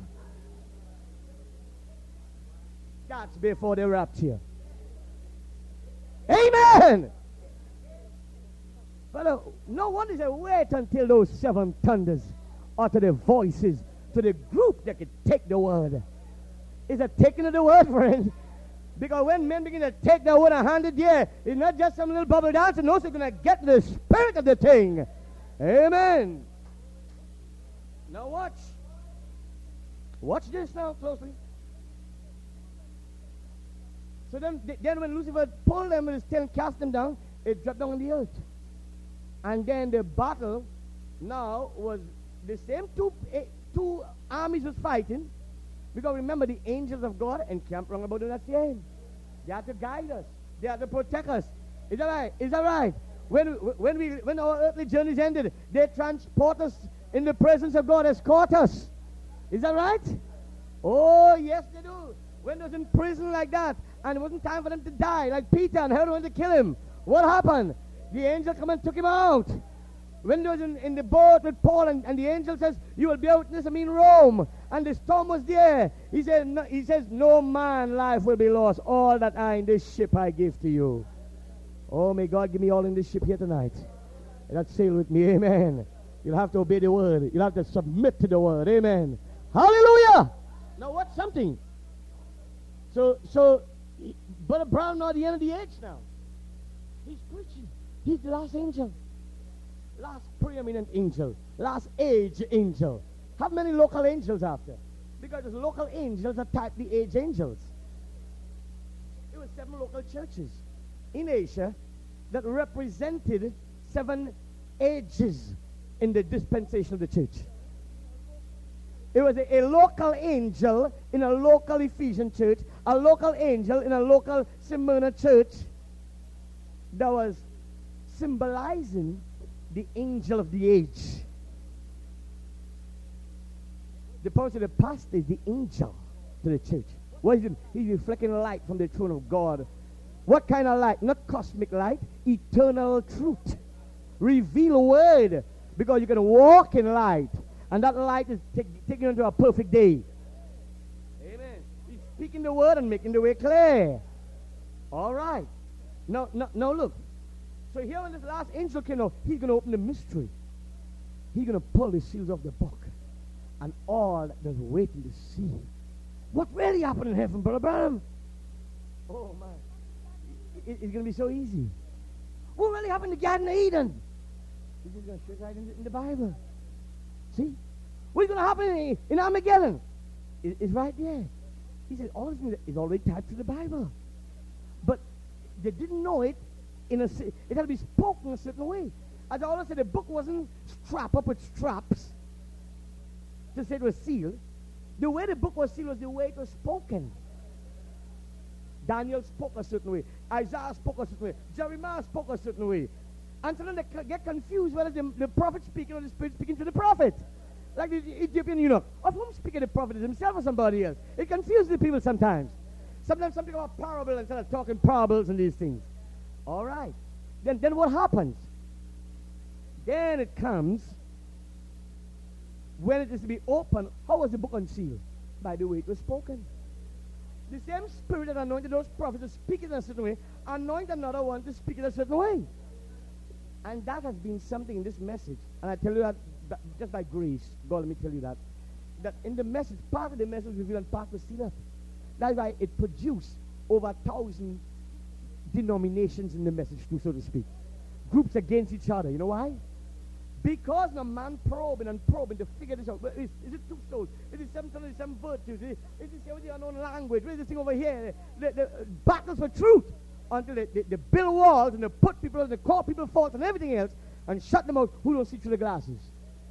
That's before the rapture. Amen. But no wonder they wait until those seven thunders utter the voices to the group that could take the word. Is it taking of the word, friend? Because when men begin to take their word and hand it there, it's not just some little bubble dance. No, they're going to get the spirit of the thing. Amen. Now watch. Watch this now closely. So then, then when Lucifer pulled them with his tail and cast them down, it dropped down on the earth. And then the battle now was the same two, eh, two armies was fighting. Because remember, the angels of God encamped round about us here. They have to guide us. They have to protect us. Is that right? Is that right? When, when, we, when our earthly journeys ended, they transport us in the presence of God, escort us. Is that right? Oh, yes, they do. When they was in prison like that, and it wasn't time for them to die, like Peter, and Herod wanted to kill him, what happened? The angel come and took him out. When they was in, in the boat with Paul, and, and the angel says, you will be out in this, I mean Rome. And the storm was there. He said, no, he says, no man life will be lost. All that I in this ship I give to you. Oh, may God give me all in this ship here tonight. That sail with me, amen. You'll have to obey the word. You'll have to submit to the word, amen. Hallelujah! Now what's something? So, so, Brother Brown now at the end of the age now. He's preaching. He's the last angel. Last preeminent angel. Last age angel. How many local angels after? Because the local angels are typed the age angels. There were seven local churches in Asia that represented seven ages in the dispensation of the church. It was a, a local angel in a local Ephesian church, a local angel in a local Smyrna church that was symbolizing the angel of the age. The person, the pastor is the angel to the church. What is it? He's reflecting light from the throne of God. What kind of light? Not cosmic light, eternal truth. Reveal word, because you can walk in light, and that light is take, taking you into a perfect day. Amen. He's speaking the word and making the way clear. All right. Now, now, now look. So here when this last angel came out, he's going to open the mystery. He's going to pull the seals off the book. And all that there's waiting to see. What really happened in heaven, Brother Branham? Oh, man. It, it's going to be so easy. What really happened to Garden of Eden? He's just going to show it right in the, in the Bible. See? What's going to happen in, in Armageddon? It, it's right there. He said, all this is already typed to the Bible. But they didn't know it. In a, it had to be spoken a certain way. As I always said, the book wasn't strapped up with straps to say it was sealed. The way the book was sealed was the way it was spoken. Daniel spoke a certain way. Isaiah spoke a certain way. Jeremiah spoke a certain way. And so then they c- get confused whether the, the prophet speaking or the spirit speaking to the prophet. Like the Ethiopian eunuch. Of whom speaking the prophet is himself or somebody else? It confuses the people sometimes. Sometimes something about parable instead of talking parables and these things. All right. Then, then what happens? Then it comes when it is to be opened. How was the book unsealed? By the way it was spoken. The same spirit that anointed those prophets to speak it in a certain way, anoint another one to speak it a certain way. And that has been something in this message. And I tell you that, that just by grace, God, let me tell you that, that in the message, part of the message revealed and part was sealed up. That's why it produced over a thousand denominations in the message too, so to speak. Groups against each other. You know why? Because the man probing and probing to figure this out. Is, is it two souls? Is it seven sons, seven virtues? Is, is this the unknown language? Where is this thing over here? The, the, the battles for truth. Until they, they, they build walls and they put people, they call people false and everything else and shut them out who don't see through the glasses.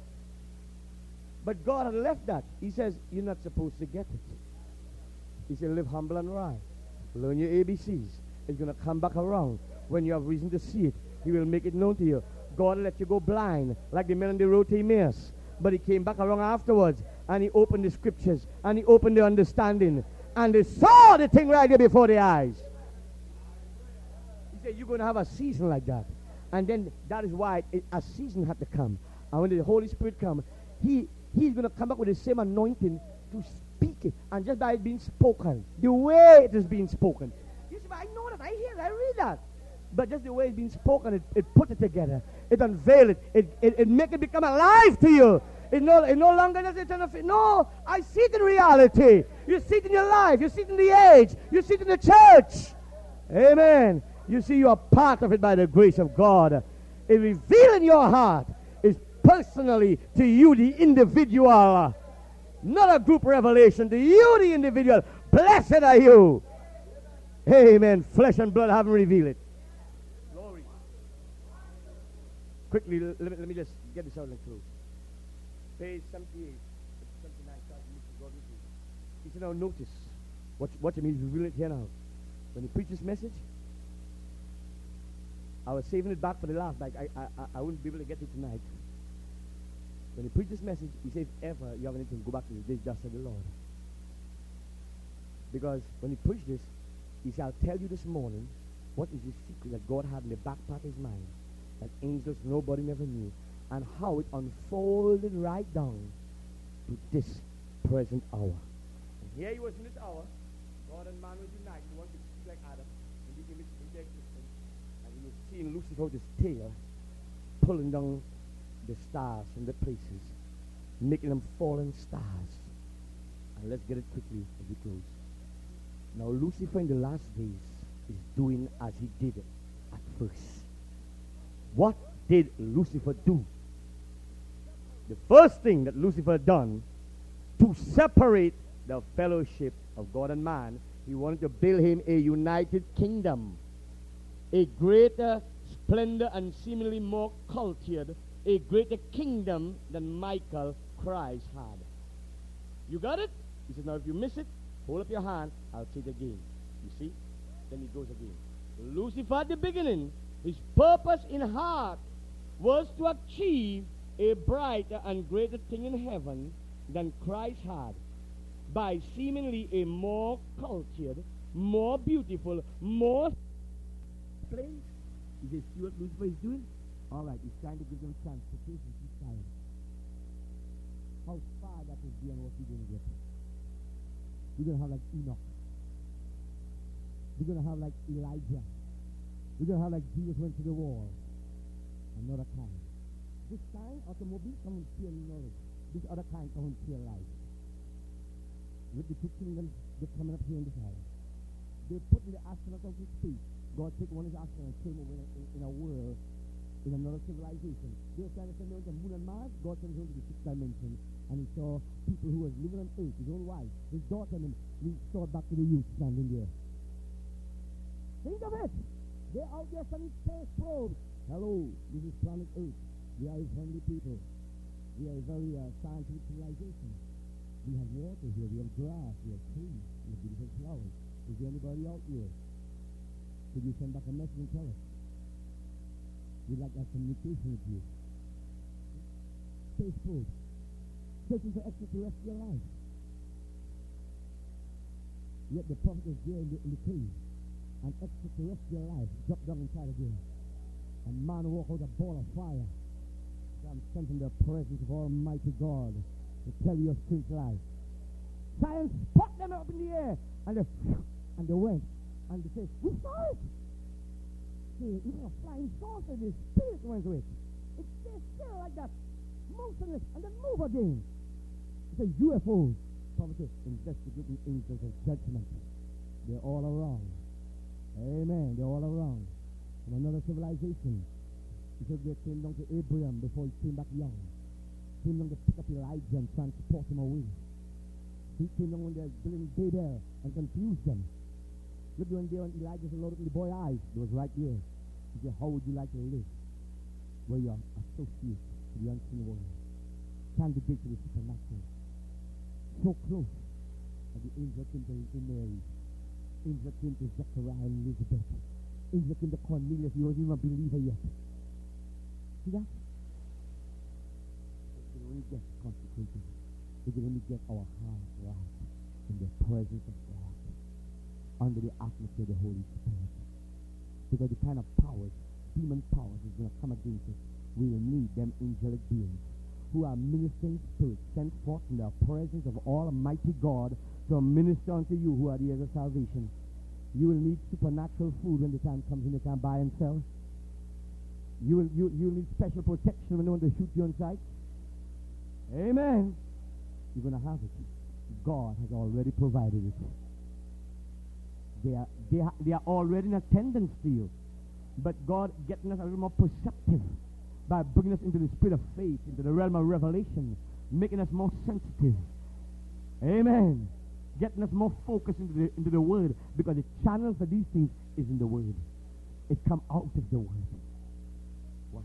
But God had left that. He says, you're not supposed to get it. He said, live humble and right. Learn your A B Cs. It's going to come back around. When you have reason to see it, He will make it known to you. God let you go blind, like the men on the road to Emmaus. But He came back around afterwards, and He opened the scriptures, and He opened the understanding, and they saw the thing right there before their eyes. He said, you're going to have a season like that. And then that is why it, a season had to come. And when the Holy Spirit comes, he, He's going to come back with the same anointing to speak it. And just by it being spoken, the way it is being spoken. You see, I know that, I hear it, I read that. But just the way it's being spoken, it, it put it together. It unveil it. It, it, it make it become alive to you. It's no, it's no longer just eternal faith. No, I see it in reality. You see it in your life. You see it in the age. You see it in the church. Amen. You see you are part of it by the grace of God. It revealed in your heart is personally to you, the individual. Not a group revelation. To you, the individual. Blessed are you. Amen. Flesh and blood haven't revealed it. Glory. Quickly, let me, let me just get this out and close. Page seventy-eight, seventy-nine, God with you. He said, now notice what, what you mean is reveal it here now. When he preached this message, I was saving it back for the last night. I, I, I, I wouldn't be able to get it tonight. When he preached this message, he said, if ever you have anything, go back to this. This just said the Lord. Because when he preached this, he said, I'll tell you this morning what is the secret that God had in the back part of his mind that angels nobody never knew, and how it unfolded right down to this present hour. And here he was in this hour. God and man were united. He wanted to speak like Adam in the image of their existence. And he was seeing Lucifer with his tail pulling down the stars from the places, making them fallen stars. And let's get it quickly as we close. Now Lucifer in the last days is doing as he did at first. What did Lucifer do? The first thing that Lucifer done to separate the fellowship of God and man, he wanted to build him a united kingdom, a greater splendor and seemingly more cultured, a greater kingdom than Michael Christ had. You got it? He said, now if you miss it, hold up your hand, I'll say it again. You see? Then he goes again. Lucifer at the beginning, his purpose in heart was to achieve a brighter and greater thing in heaven than Christ had by seemingly a more cultured, more beautiful, more place. Is this what Lucifer is doing? All right, he's trying to give them transportation to science. How far that is beyond what we're going to get. We're going to have like Enoch. We're going to have like Elijah. We're going to have like Jesus went to the wall. Another kind. This kind, automobile, come and steal knowledge. This other kind, come and steal life. With the two kingdoms, they're coming up here in this hour. They're putting the astronauts out in space. God take one of the astronauts and came over in, in, in a world, in another civilization. They were trying to send them to the moon and Mars. God sent him to the sixth dimension. And he saw people who were living on earth, his own wife, his daughter, and him restored back to the youth standing there. Think of it. They're out there sending space probes. Hello, this is planet Earth. We are a friendly people. We are a very uh, scientific civilization. We have water here. We have grass. We have trees. We have beautiful flowers. Is there anybody out here? Could you send back a message and tell us? We'd like to have communication with you. Space probe. Searching for extraterrestrial life. Yet the prophet is there in the, in the cave. And extraterrestrial life dropped down inside of there. And man walk out a ball of fire. So I'm sensing the presence of Almighty God to tell you your strange life. Science put them up in the air. And they, and they went. And they said, we saw it. See, even a flying saucer, the spirit went with it. It stays still like that. Motionless. And then move again. It's a U F O. Probably investigating angels of judgment. They're all around. Amen. They're all around. From another civilization. He said they came down to Abraham before he came back young. Came down to pick up Elijah and transport him away. He came down when they were building Babel and confused them. Look when they and Elijah said, Lord, open the boy's eyes. It was right there. He said, how would you like to live? Where you are associated to the unseen world. Candidate to the supernatural. So close. And the angel came to Mary. Angel came to Zechariah and Elizabeth. Angel came to Cornelius. He wasn't even a believer yet. See that? We can only get consecrated. We can only get our hearts right in the presence of God, under the atmosphere of the Holy Spirit. Because the kind of powers, demon powers, is going to come against us. We will need them angelic beings who are ministering spirits sent forth from the presence of Almighty God to minister unto you who are the heirs of salvation. You will need supernatural food when the time comes when you can't buy and sell. You will you you will need special protection when they want to shoot you on sight. Amen. You're going to have it. God has already provided it. They are, they, are, they are already in attendance to you. But God getting us a little more perceptive by bringing us into the spirit of faith, into the realm of revelation, making us more sensitive. Amen. Getting us more focused into the, into the Word, because the channel for these things is in the Word. It come out of the Word. Watch.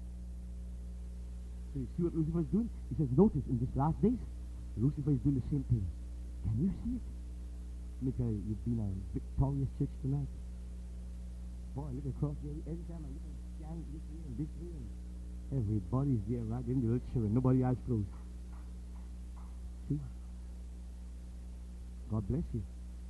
So you see what Lucifer is doing? He says, notice, in these last days, Lucifer is doing the same thing. Can you see it? Let me tell you, you've been a victorious church tonight. Boy, look across here. Every time I look at scan this way and this way, and everybody's there right in the little children. Nobody eyes closed. See? God bless you.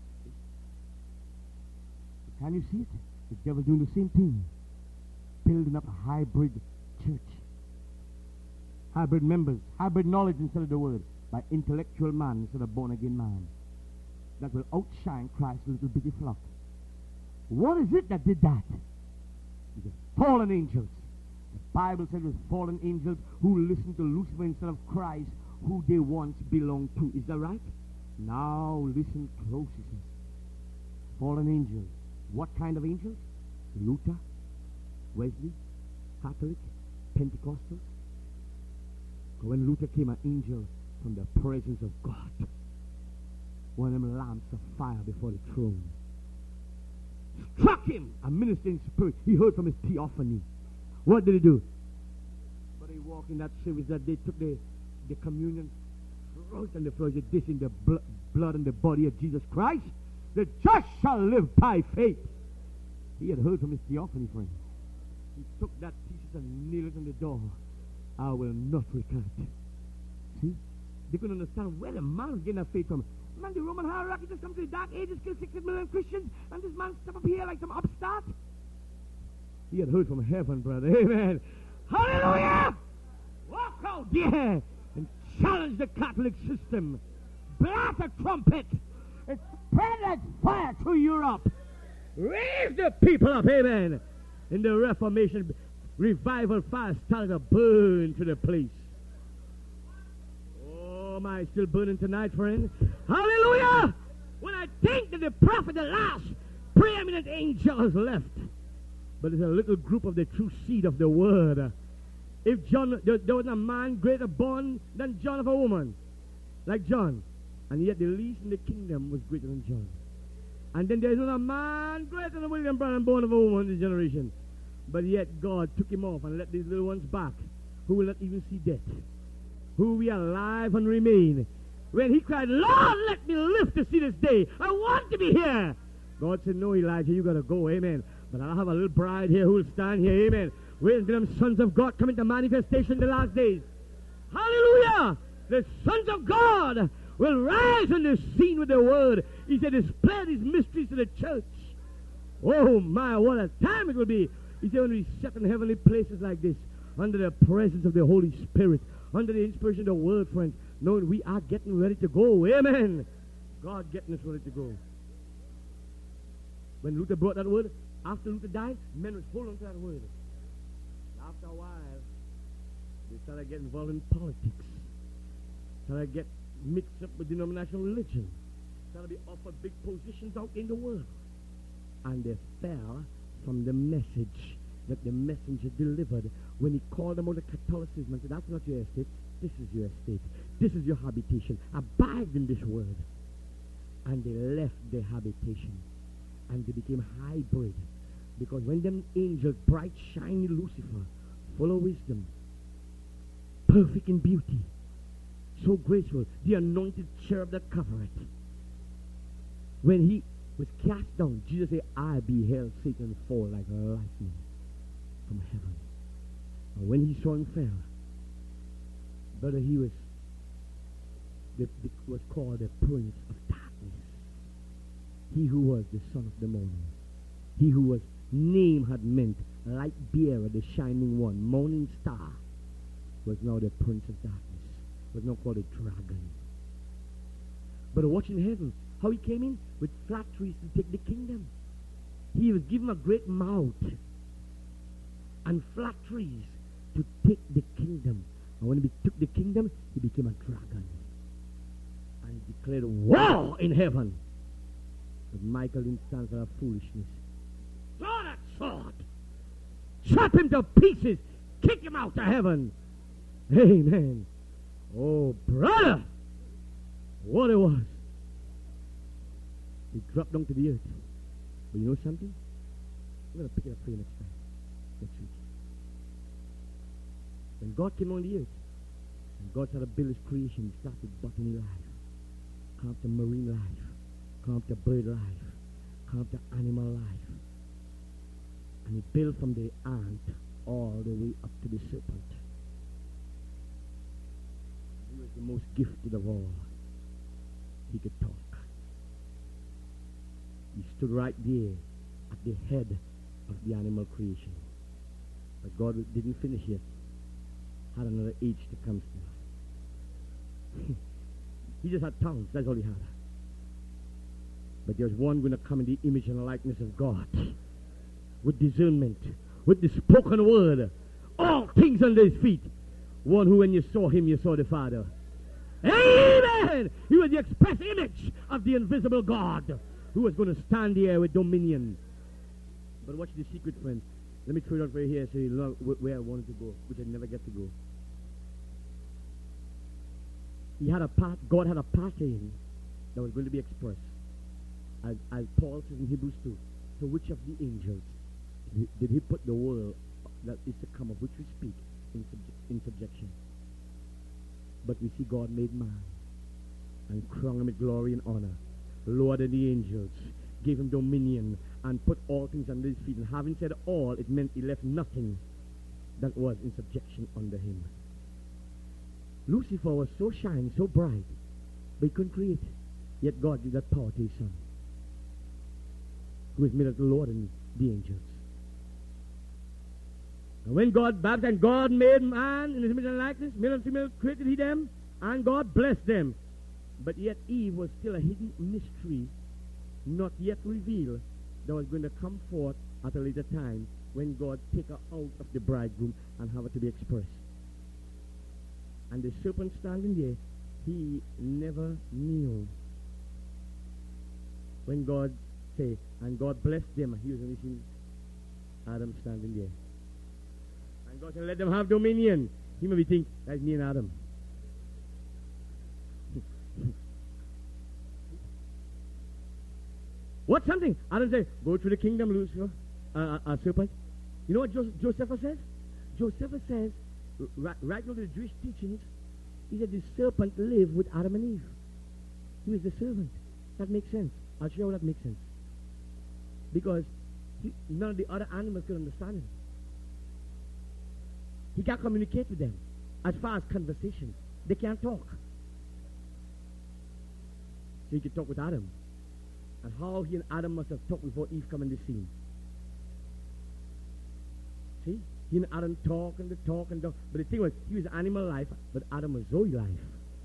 Can you see it? The devil doing the same thing. Building up a hybrid church. Hybrid members. Hybrid knowledge instead of the word. By intellectual man instead of born again man. That will outshine Christ's little bitty flock. What is it that did that? It was fallen angels. The Bible said it was fallen angels who listened to Lucifer instead of Christ, who they once belonged to. Is that right? Now listen closely. Fallen angels. What kind of angels? Luther, Wesley, Catholic, Pentecostal. When Luther came, an angel from the presence of God. One of them lamps of fire before the throne. Struck him, a ministering spirit. He heard from his theophany. What did he do? But he walked in that service that they took the, the communion, wrote on the floor, said, this in the bl- blood and the body of Jesus Christ. The just shall live by faith. He had heard from his theophany, friend. He took that thesis and nailed it on the door. I will not recant. See? They couldn't understand where the man was getting that faith from. Man, the Roman hierarchy just come to the dark ages, killed sixty million Christians, and this man step up here like some upstart. He had heard from heaven, brother. Amen. Hallelujah! Walk out there and challenge the Catholic system. Blast a trumpet and spread that fire through Europe. Raise the people up, amen. In the Reformation, revival fire started to burn to the place. Oh my, still burning tonight, friend. Hallelujah! When I think that the prophet, the last preeminent angel, has left, but it's a little group of the true seed of the word. If John, there, there was a man greater born than John of a woman, like John, and yet the least in the kingdom was greater than John. And then there's another man greater than William Branham, born of a woman in this generation. But yet God took him off and let these little ones back, who will not even see death, who we are alive and remain. When he cried, Lord, let me live to see this day. I want to be here. God said, no, Elijah, you got to go. Amen. But I'll have a little bride here who will stand here. Amen. Where's them sons of God coming to manifestation in the last days? Hallelujah. The sons of God will rise on the scene with the word. He said, display these mysteries to the church. Oh, my, what a time it will be. He said, when we set in heavenly places like this, under the presence of the Holy Spirit, under the inspiration of the word, friends, knowing we are getting ready to go. Amen. God getting us ready to go. When Luther brought that word, after Luther died, men was holding on to that word. After a while, they started getting involved in politics. Started to get mixed up with denominational religion. Started to be offered big positions out in the world. And they fell from the message that the messenger delivered when he called them out of Catholicism and said, that's not your estate, this is your estate, this is your habitation, abide in this word. And they left their habitation and they became hybrid, because when them angels, bright shiny Lucifer, full of wisdom, perfect in beauty, so graceful, the anointed cherub that covereth, when he was cast down, Jesus said, I beheld Satan fall like lightning from heaven. And when he saw him fell, brother, he was the, the, was called the Prince of Darkness. He who was the son of the morning. He who was name had meant light bearer, the shining one, morning star, was now the Prince of Darkness, was now called a dragon. But watch in heaven how he came in with flatteries to take the kingdom. He was given a great mouth and flatteries to take the kingdom. And when he took the kingdom, he became a dragon. And declared war in heaven. But Michael didn't stand for that foolishness. Draw that sword. Chop him to pieces. Kick him out to heaven. Amen. Oh, brother. What it was. He dropped down to the earth. But you know something? I'm going to pick it up for you next time. Next week. When God came on the earth, and God started to build his creation, he started botany life. Come up to marine life. Come up to bird life. Come up to animal life. And he built from the ant all the way up to the serpent. He was the most gifted of all. He could talk. He stood right there at the head of the animal creation. But God didn't finish yet. Had another age to come still. He just had tongues. That's all he had. But there's one going to come in the image and the likeness of God. With discernment. With the spoken word. All things under his feet. One who when you saw him, you saw the Father. Amen! He was the express image of the invisible God. Who was going to stand here with dominion. But watch the secret, friend. Let me throw it out right here so you know where I wanted to go, which I never get to go. He had a part, God had a part in him that was going to be expressed. As, as Paul says in Hebrews two. So which of the angels did, did he put the world that is to come, of which we speak, in, subje- in subjection? But we see God made man and crowned him with glory and honor. Lowered than the angels, gave him dominion, and put all things under his feet. And having said all, it meant he left nothing that was in subjection under him. Lucifer was so shiny, so bright, but he couldn't create. Yet God gave that power to his son, who is made of the Lord and the angels. And when God baptized, God made man in his image and likeness, male and female created he them, and God blessed them. But yet Eve was still a hidden mystery, not yet revealed, that was going to come forth at a later time when God take her out of the bridegroom and have her to be expressed. And the serpent standing there, he never knew. When God said, and God blessed them, he was only seeing Adam standing there. And God said, let them have dominion. He may be thinking, that's me and Adam. What something? Adam said, go through the kingdom, Lucifer, uh, uh, serpent. You know what jo- Josephus says? Josephus says, right, right now to the Jewish teachings, he said the serpent lived with Adam and Eve. He was the servant. That makes sense. I'll show you how that makes sense. Because he, none of the other animals could understand him. He can't communicate with them. As far as conversation, they can't talk. So he could talk with Adam. And how he and Adam must have talked before Eve come in the scene. See? He and Adam talk and they talk and talk. But the thing was, he was animal life, but Adam was Zoe life.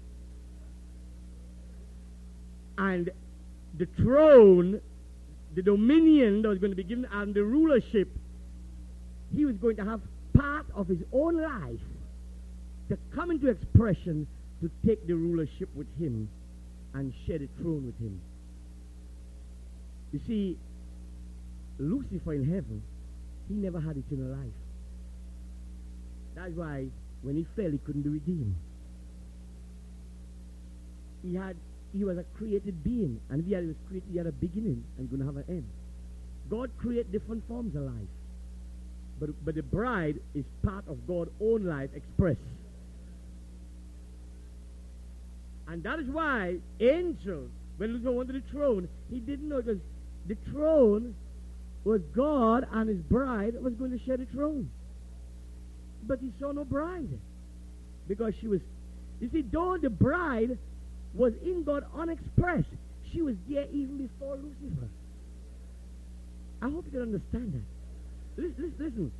And the throne, the dominion that was going to be given to Adam, the rulership, he was going to have part of his own life to come into expression to take the rulership with him and share the throne with him. You see, Lucifer in heaven, he never had eternal life. That's why when he fell, he couldn't be redeemed. He had, he was a created being, and if he, had, he was created, he had a beginning and going to have an end. God created different forms of life, but but the bride is part of God's own life expressed. And that is why angels, when Lucifer went to the throne, he didn't know, because the throne was God and his bride was going to share the throne. But he saw no bride, because she was, you see, though the bride was in God unexpressed, she was there even before Lucifer. I hope you can understand that. Listen, listen.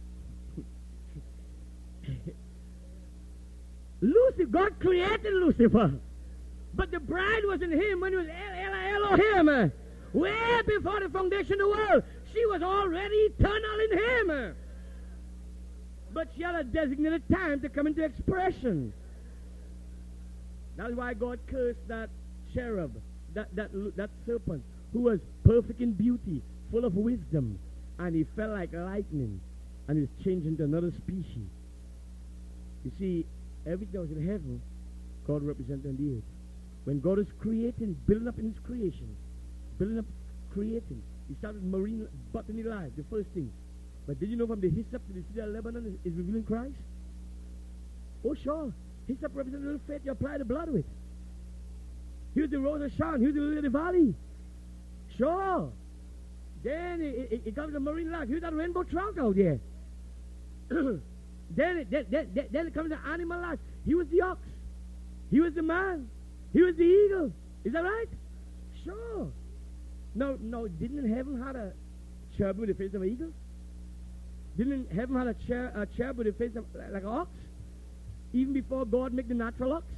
Lucifer, God created Lucifer, but the bride was in him when he was El, El, Elohim. Way before the foundation of the world, she was already eternal in him. But she had a designated time to come into expression. That's why God cursed that cherub, that, that, that serpent, who was perfect in beauty, full of wisdom, and he fell like lightning, and is changed into another species. You see, everything that was in heaven, God represented on the earth. When God is creating, building up in his creation, building up, creating, he started marine botany life, the first thing. But did you know from the hyssop to the cedar of Lebanon is, is revealing Christ? Oh, sure. Hyssop represents a little faith you apply the blood with. Here's the rose of Sharon. Here's the lily of the valley. Sure. Then it, it, it comes to marine life. Here's that rainbow trout out there. then, it, then, then, then it comes to animal life. He was the ox. He was the man. He was the eagle. Is that right? Sure. No, no, didn't heaven have a cherub with the face of an eagle? Didn't heaven have a, cher- a cherub with the face of like an ox? Even before God made the natural ox?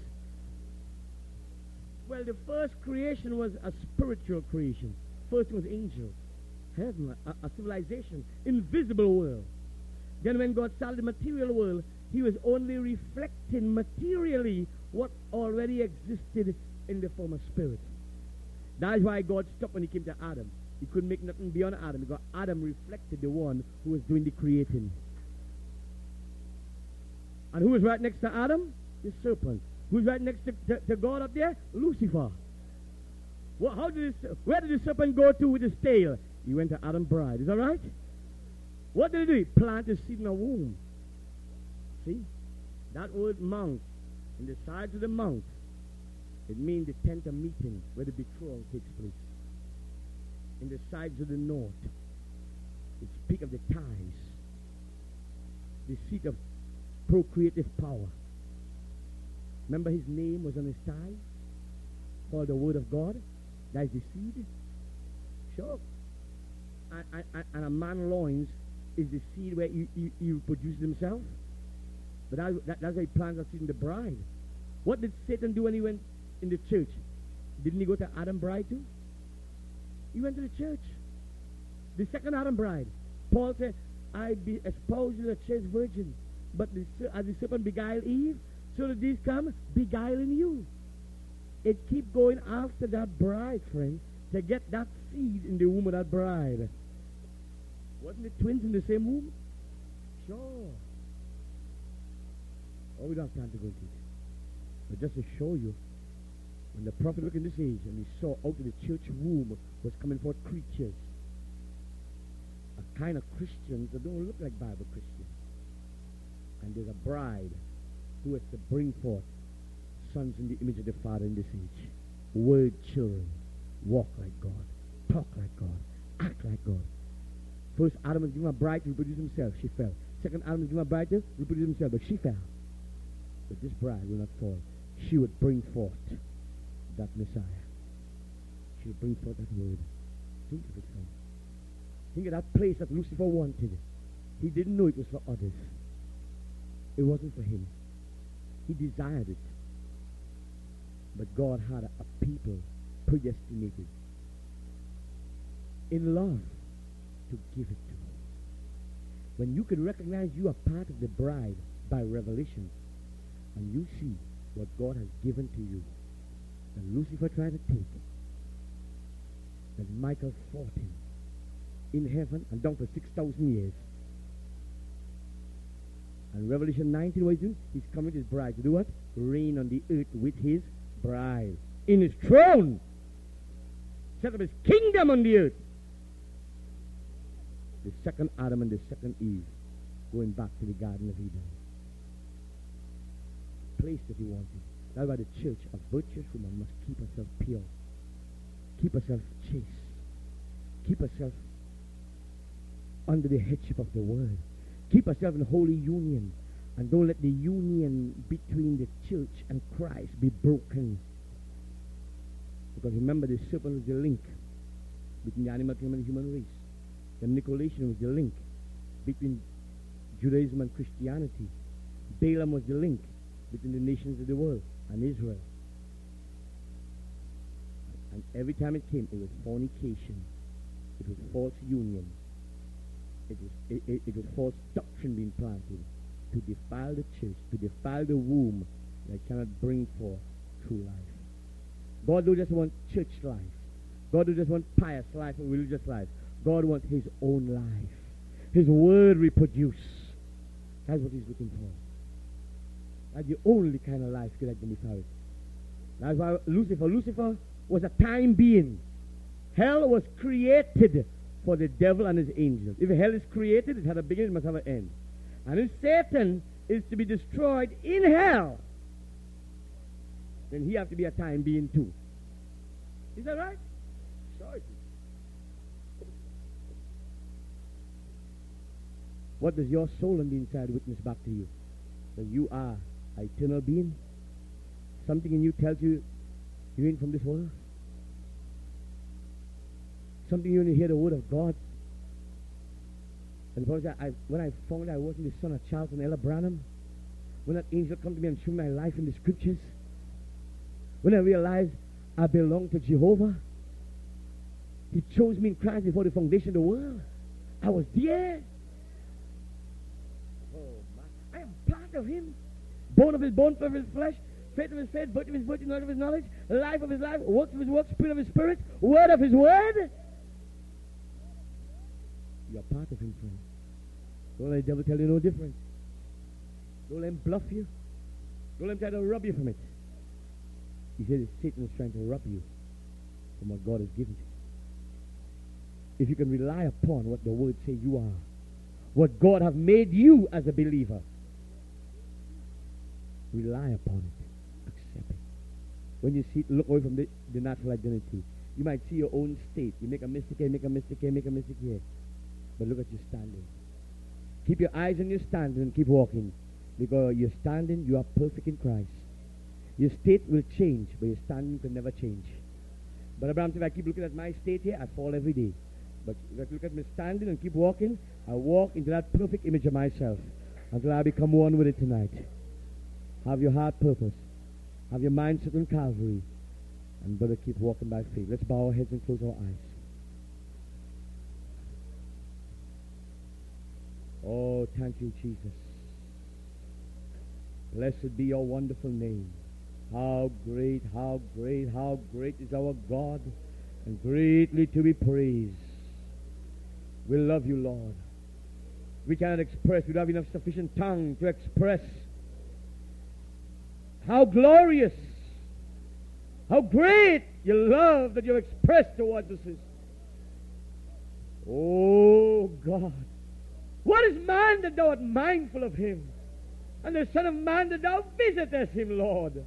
Well, the first creation was a spiritual creation. First was angels. Heaven, a, a civilization, invisible world. Then when God started the material world, he was only reflecting materially what already existed in the form of spirit. That's why God stopped when he came to Adam. He couldn't make nothing beyond Adam, because Adam reflected the one who was doing the creating. And who was right next to Adam? The serpent. Who's right next to, to, to God up there? Lucifer. Well, how did this, where did the serpent go to with his tail? He went to Adam's bride. Is that right? What did he do? He planted seed in a womb. See? That word mount, in the sides of the mount, it means the tent of meeting where the betrothal takes place. In the sides of the north, it speaks of the ties, the seat of procreative power. Remember his name was on his thigh, called the Word of God. That is the seed. Sure. And, and, and a man's loins is the seed where he, he, he reproduces himself. But that, that, that's why he plants that seed in the bride. What did Satan do when he went in the church? Didn't he go to Adam's bride too? He went to the church. The second Adam bride. Paul said, I be espoused to the chaste virgin. But the, as the serpent beguiled Eve, so that these come beguiling you. It keep going after that bride, friend, to get that seed in the womb of that bride. Wasn't it twins in the same womb? Sure. Oh, we don't have time to go into it. But just to show you, when the prophet looked in this age and he saw out of the church womb was coming forth creatures, a kind of Christians that don't look like Bible Christians. And there's a bride who is to bring forth sons in the image of the Father in this age. Word children. Walk like God. Talk like God. Act like God. First, Adam was given a bride to reproduce himself. She fell. Second, Adam was given a bride to reproduce himself, but she fell. But this bride will not fall. She would bring forth that Messiah. She would bring forth that word. Think of it, friend. Think of that place that Lucifer wanted. He didn't know it was for others. It wasn't for him. He desired it. But God had a, a people predestinated in love to give it to. When you can recognize you are part of the bride by revelation, and you see what God has given to you, and Lucifer tried to take it, and Michael fought him in heaven and down for six thousand years. And Revelation nineteen, what he's doing? He's coming with his bride to do what? Reign on the earth with his bride. In his throne. Set up his kingdom on the earth. The second Adam and the second Eve going back to the Garden of Eden. Place that he wanted. That's why the church, a virtuous woman, must keep herself pure. Keep herself chaste. Keep herself under the headship of the word. Keep herself in holy union. And don't let the union between the church and Christ be broken. Because remember, the serpent was the link between the animal kingdom and the human race. The Nicolaitan was the link between Judaism and Christianity. Balaam was the link between the nations of the world and Israel. And every time it came, it was fornication. It was false union. It was, it, it, it was false doctrine being planted. to defile the church, to defile the womb that cannot bring forth true life. God don't just want church life. God don't just want pious life or religious life. God wants his own life. His word reproduce. That's what he's looking for. That's the only kind of life that can be found. That's why Lucifer, Lucifer was a time being. Hell was created for the devil and his angels. If hell is created, it had a beginning, it must have an end. And if Satan is to be destroyed in hell, then he has to be a time being too. Is that right? Sure it is. What does your soul on the inside witness back to you? That you are an eternal being? Something in you tells you you ain't from this world? Something you only hear the word of God. And because I, I, when I found I wasn't the son of Charles and Ella Branham, when that angel come to me and showed my life in the scriptures, when I realized I belong to Jehovah, he chose me in Christ before the foundation of the world. I was there. Oh my! I am part of him. Bone of his bone, flesh of his flesh, faith of his faith, virtue of his virtue, knowledge of his knowledge, life of his life, works of his works, spirit of his spirit, word of his word. You are part of him, friend. Don't let the devil tell you no different. Don't let him bluff you. Don't let him try to rob you from it. He said Satan is trying to rob you from what God has given you. If you can rely upon what the word say you are, what God have made you as a believer, rely upon it. Accept it. When you see, look away from the, the natural identity. You might see your own state. You make a mistake here, make a mistake here, make a mistake here. But look at you standing. Keep your eyes on your standing and keep walking. Because you're standing, you are perfect in Christ. Your state will change, but your standing can never change. But Abraham said, if I keep looking at my state here, I fall every day. But if I look at my standing and keep walking, I walk into that perfect image of myself until I become one with it tonight. Have your heart purpose. Have your mind set on Calvary. And brother, keep walking by faith. Let's bow our heads and close our eyes. Oh, thank you, Jesus. Blessed be your wonderful name. How great, how great, how great is our God, and greatly to be praised. We love you, Lord. We cannot express, we don't have enough sufficient tongue to express how glorious, how great your love that you have expressed towards us is. Oh, God. What is man that thou art mindful of him? And the Son of Man that thou visitest him, Lord.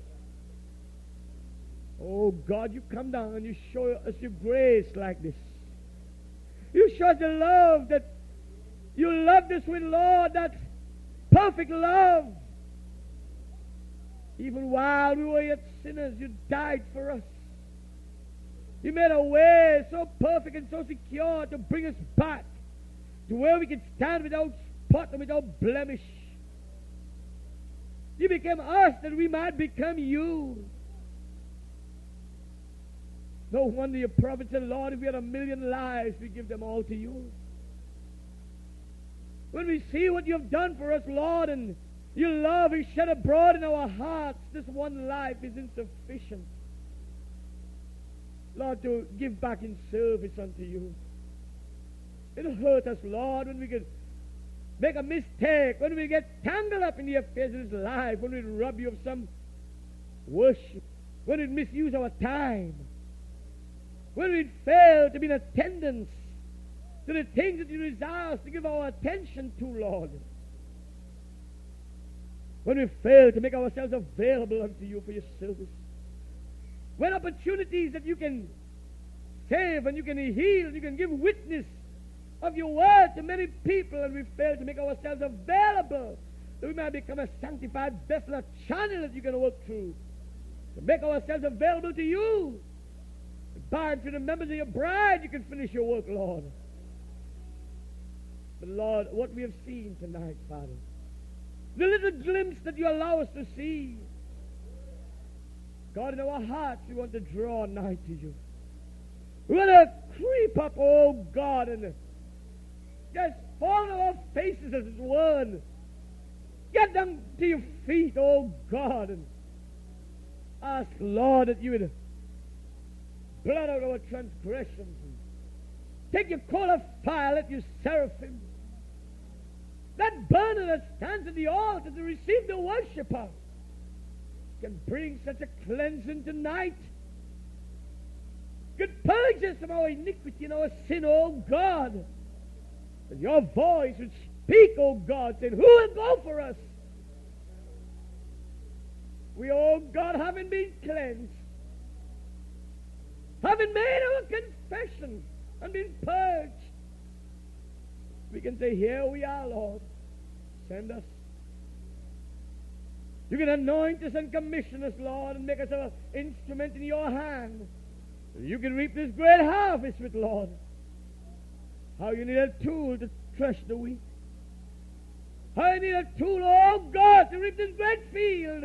Oh, God, you come down and you show us your grace like this. You show us the love that you loved us with, Lord, that perfect love. Even while we were yet sinners, you died for us. You made a way so perfect and so secure to bring us back to where we can stand without spot and without blemish. You became us that we might become you. No wonder your prophet said, Lord, if we had a million lives, we give them all to you. When we see what you have done for us, Lord, and your love is shed abroad in our hearts, this one life is insufficient, Lord, to give back in service unto you. It'll hurt us, Lord, when we could make a mistake, when we get tangled up in the affairs of this life, when we rob you of some worship, when we misuse our time, when we fail to be in attendance to the things that you desire us to give our attention to, Lord. When we fail to make ourselves available unto you for your service. When opportunities that you can save and you can heal and you can give witness of your word to many people, and we fail to make ourselves available that we might become a sanctified vessel, a channel that you can work through, to make ourselves available to you. By and through the members of your bride, you can finish your work, Lord. But Lord, what we have seen tonight, Father, the little glimpse that you allow us to see, God, in our hearts, we want to draw nigh to you. We want to creep up, oh God, and just fall on our faces as it were, and Get down to your feet, oh God, and ask, Lord, that you would blot out our transgressions and take your coal of fire, let your seraphim, that burner that stands at the altar to receive the worshiper, can bring such a cleansing tonight. Could purge us from our iniquity and our sin, oh God. And your voice would speak, oh God, saying, who will go for us? We, oh God, having been cleansed, having made our confession and been purged, we can say, here we are, Lord. Send us. You can anoint us and commission us, Lord, and make us an instrument in your hand. You can reap this great harvest with, Lord. How you need a tool to thresh the wheat. How you need a tool, oh God, to reap this great field.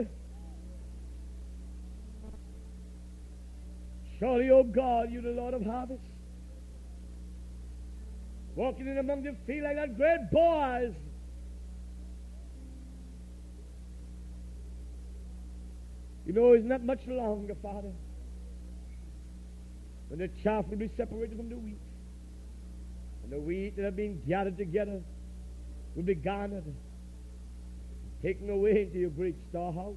Surely, oh God, you're the Lord of harvest. Walking in among the field like that great Boaz. You know, it's not much longer, Father, when the chaff will be separated from the wheat. And the wheat that have been gathered together will be garnered, taken away into your great storehouse.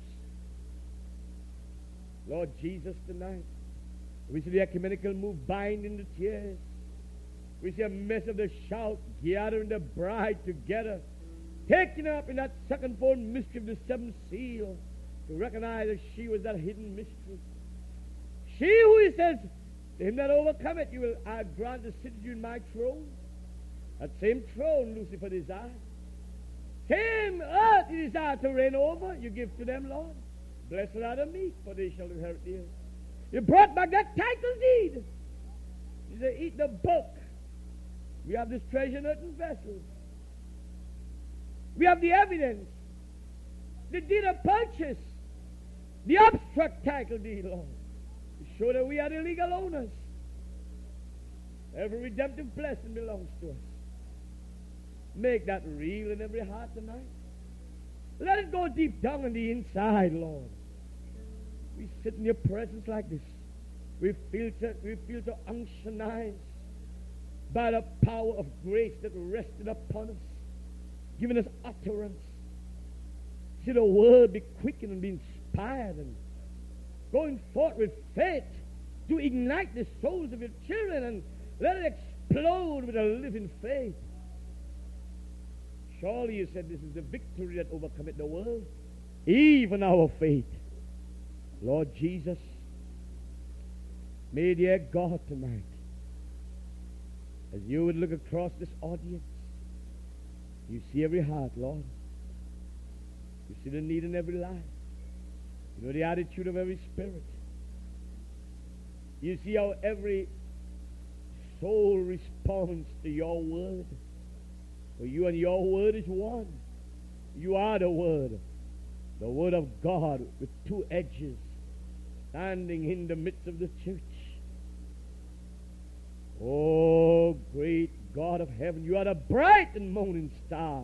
Lord Jesus, tonight, we see the ecumenical move binding the tears. We see a mess of the shout, gathering the bride together, taken up in that second-fold mystery of the seventh seal, to recognize that she was that hidden mystery. She who he says, to him that overcometh, you will I grant to sit with you in my throne. That same throne Lucifer desired. Same earth he desired to reign over, you give to them, Lord. Blessed are the meek, for they shall inherit the earth. You brought back that title deed. You say, eat the book. We have this treasure in earthen vessels. We have the evidence. The deed of purchase. The abstract title deed, Lord. To show that we are the legal owners. Every redemptive blessing belongs to us. Make that real in every heart tonight. Let it go deep down on the inside, Lord. We sit in your presence like this. We feel to, we feel to unctionize by the power of grace that rested upon us, giving us utterance. See the word be quickened and be inspired and going forth with faith to ignite the souls of your children and let it explode with a living faith. Surely you said this is the victory that overcometh the world, even our faith. Lord Jesus, may dear God tonight, as you would look across this audience, you see every heart, Lord. You see the need in every life. You know the attitude of every spirit. You see how every soul responds to your word. For you and your word is one. You are the word. The word of God with two edges, standing in the midst of the church. Oh, great God of heaven, you are the bright and morning star.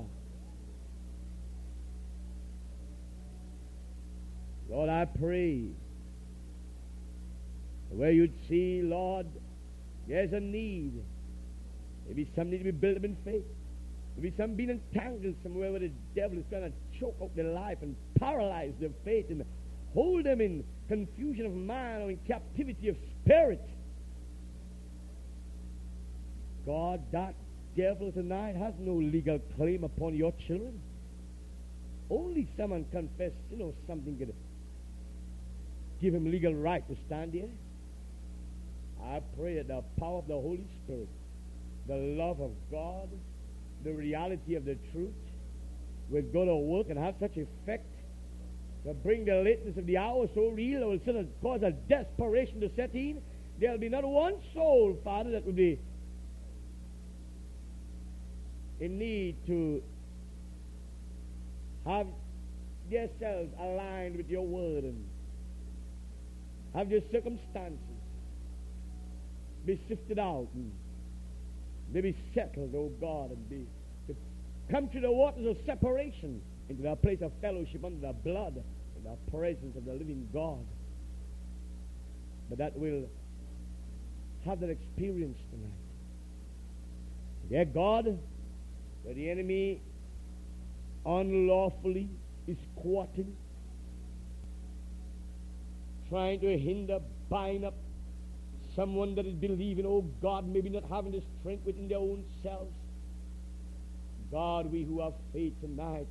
Lord, I pray where you'd see, Lord, there's a need. Maybe some need to be built up in faith. Maybe some being entangled somewhere where the devil is trying to choke out their life and paralyze their faith and hold them in confusion of mind or in captivity of spirit. God, that devil tonight has no legal claim upon your children. Only someone confess, you know, something could give him legal right to stand here. I pray that the power of the Holy Spirit, the love of God, the reality of the truth will go to work and have such effect to bring the lateness of the hour so real it will sort of cause a desperation to set in. There will be not one soul, Father, that will be in need to have themselves aligned with your word and have your circumstances be sifted out and they be settled, oh God, and be to come to the waters of separation into that place of fellowship under the blood and the presence of the living God. But that will have that experience tonight. Dear God, where the enemy unlawfully is squatting, trying to hinder, bind up someone that is believing, oh God, maybe not having the strength within their own selves. God, we who have faith tonight,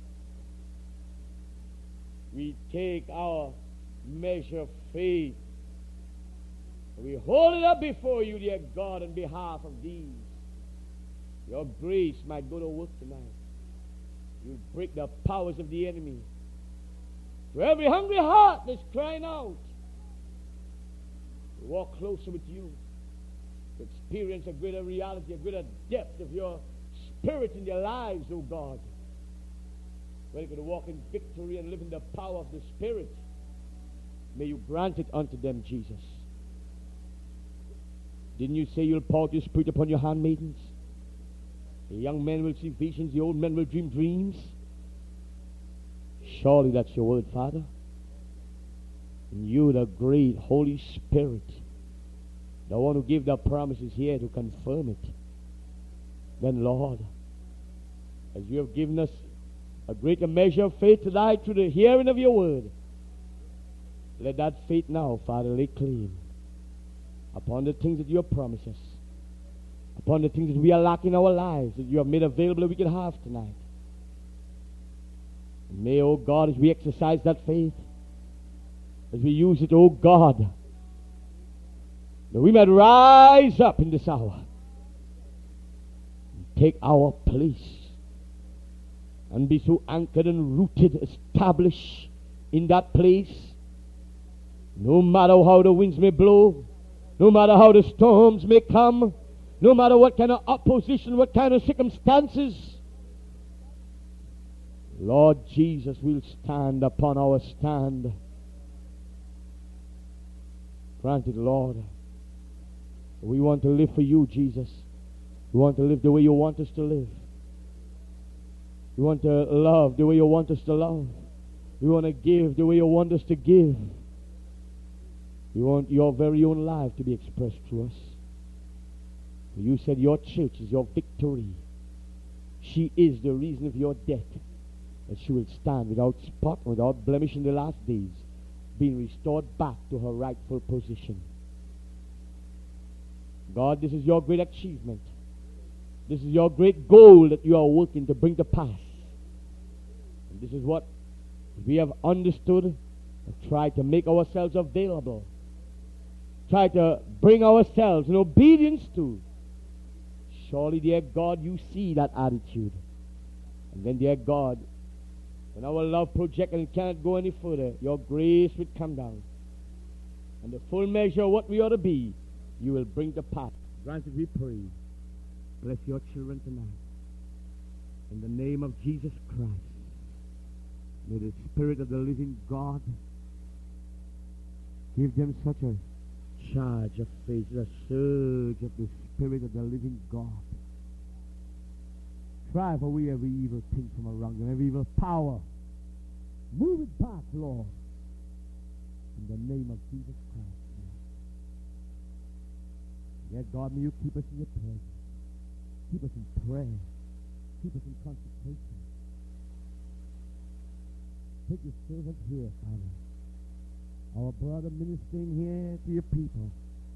we take our measure of faith, we hold it up before you, dear God, on behalf of these. Your grace might go to work tonight. You break the powers of the enemy. To every hungry heart that's crying out, we walk closer with you to experience a greater reality, a greater depth of your Spirit in their lives, oh God. Where they could walk in victory and live in the power of the Spirit. May you grant it unto them, Jesus. Didn't you say you'll pour out your Spirit upon your handmaidens? The young men will see visions, the old men will dream dreams. Surely that's your word, Father. And you, the great Holy Spirit, the one who gave the promises here to confirm it. Then, Lord, as you have given us a greater measure of faith tonight through the hearing of your word, let that faith now, Father, lay claim upon the things that you have promised us, upon the things that we are lacking in our lives, that you have made available that we can have tonight. And may, oh God, as we exercise that faith, as we use it, oh God, that we might rise up in this hour and take our place and be so anchored and rooted, established in that place, no matter how the winds may blow, no matter how the storms may come, no matter what kind of opposition, what kind of circumstances. Lord Jesus, we'll stand upon our stand. Granted, Lord, we want to live for you, Jesus. We want to live the way you want us to live. We want to love the way you want us to love. We want to give the way you want us to give. We want your very own life to be expressed through us. You said your church is your victory. She is the reason of your death. That she will stand without spot, without blemish in the last days, being restored back to her rightful position. God, this is your great achievement. This is your great goal that you are working to bring to pass. And this is what we have understood and tried to make ourselves available. Try to bring ourselves in obedience to. Surely, dear God, you see that attitude. And then, dear God, when our love project and cannot go any further, your grace would come down. And the full measure of what we ought to be, you will bring to pass. Granted, we pray. Bless your children tonight. In the name of Jesus Christ, may the Spirit of the living God give them such a charge of faith, a surge of the Spirit of the living God. Drive away every evil thing from around them, every evil power. Move it back, Lord. In the name of Jesus Christ. Yet, God, may you keep us in your presence. Keep us in prayer. Keep us in consecration. Take your servant here, Father. Our brother ministering here to your people.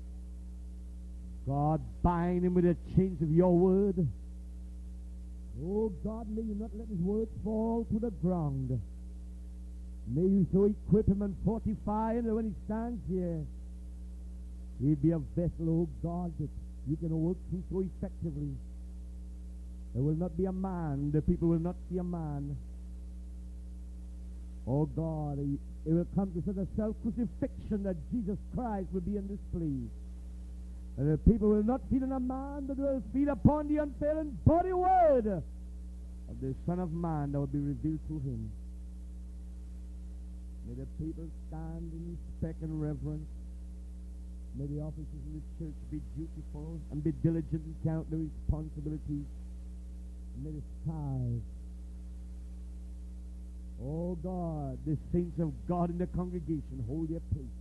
God, bind him with the chains of your word. Oh, God, may you not let his word fall to the ground. May you so equip him and fortify him that when he stands here, he'll be a vessel, oh God, that you can work through so effectively. There will not be a man. The people will not see a man. Oh God, it will come to such a self-crucifixion that Jesus Christ will be on display. And the people will not feed on a man, but will feed upon the unfailing body word of the Son of Man that will be revealed through him. May the people stand in respect and reverence. May the officers in the church be dutiful and be diligent and count their responsibilities. And may the skies Oh God, the saints of God in the congregation, hold their place.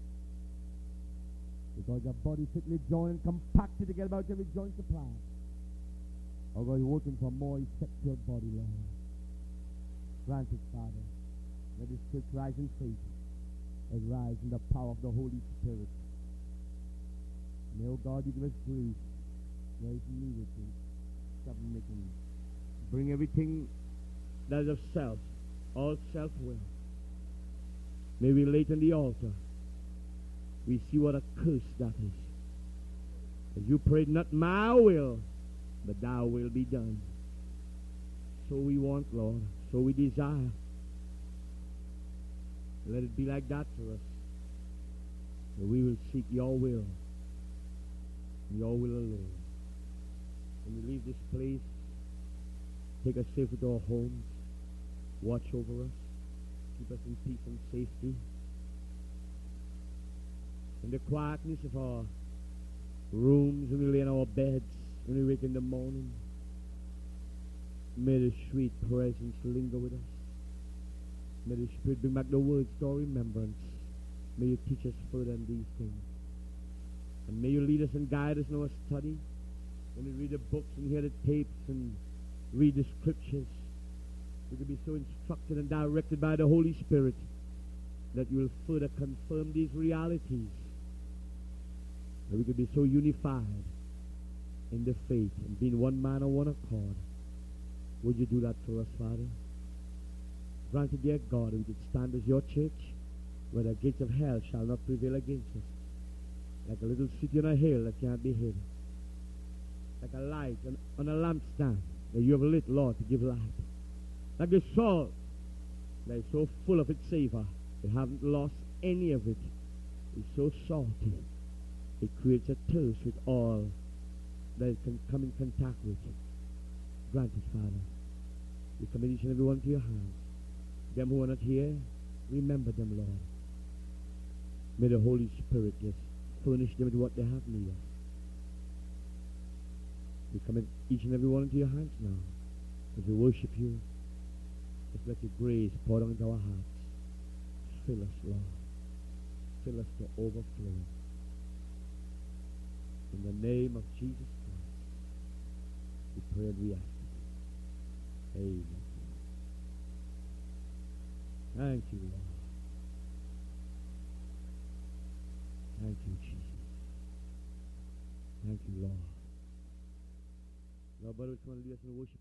Because your body fitly joined and compacted together about every joint supply. Oh God, you're working for more effectual body, Lord. Grant it, Father. Let this church rise in faith and rise in the power of the Holy Spirit. May, oh God, you give us grace where it's needed to stop making. Bring everything that is of self, all self-will. May we lay it on the altar. We see what a curse that is. As you prayed, not my will, but thy will be done. So we want, Lord. So we desire. Let it be like that for us. That we will seek your will. Your will alone. When we leave this place, take us safe to our homes. Watch over us. Keep us in peace and safety. In the quietness of our rooms, when we lay in our beds, when we wake in the morning, may the sweet presence linger with us. May the Spirit bring back the words to our remembrance. May you teach us further in these things. And may you lead us and guide us in our study. When we read the books and hear the tapes and read the scriptures, we can be so instructed and directed by the Holy Spirit that you will further confirm these realities. That we could be so unified in the faith and being one man on one accord. Would you do that for us, Father? Grant it, dear God, we could stand as your church, where the gates of hell shall not prevail against us. Like a little city on a hill that can't be hid. Like a light on, on a lampstand that you have lit, Lord, to give light. Like the salt that is so full of its savor, it haven't lost any of it. It's so salty. It creates a thirst with all that it can come in contact with. Grant it, Father. We commit each and every one to your hands. Them who are not here, remember them, Lord. May the Holy Spirit just furnish them with what they have need of. We commit each and every one into your hands now. As we worship you, just let your grace pour down into our hearts. Fill us, Lord. Fill us to overflow. In the name of Jesus Christ, we pray and we ask it. Amen. Thank you, Lord. Thank you, Jesus. Thank you, Lord. Lord, but it's going to lead us in worship.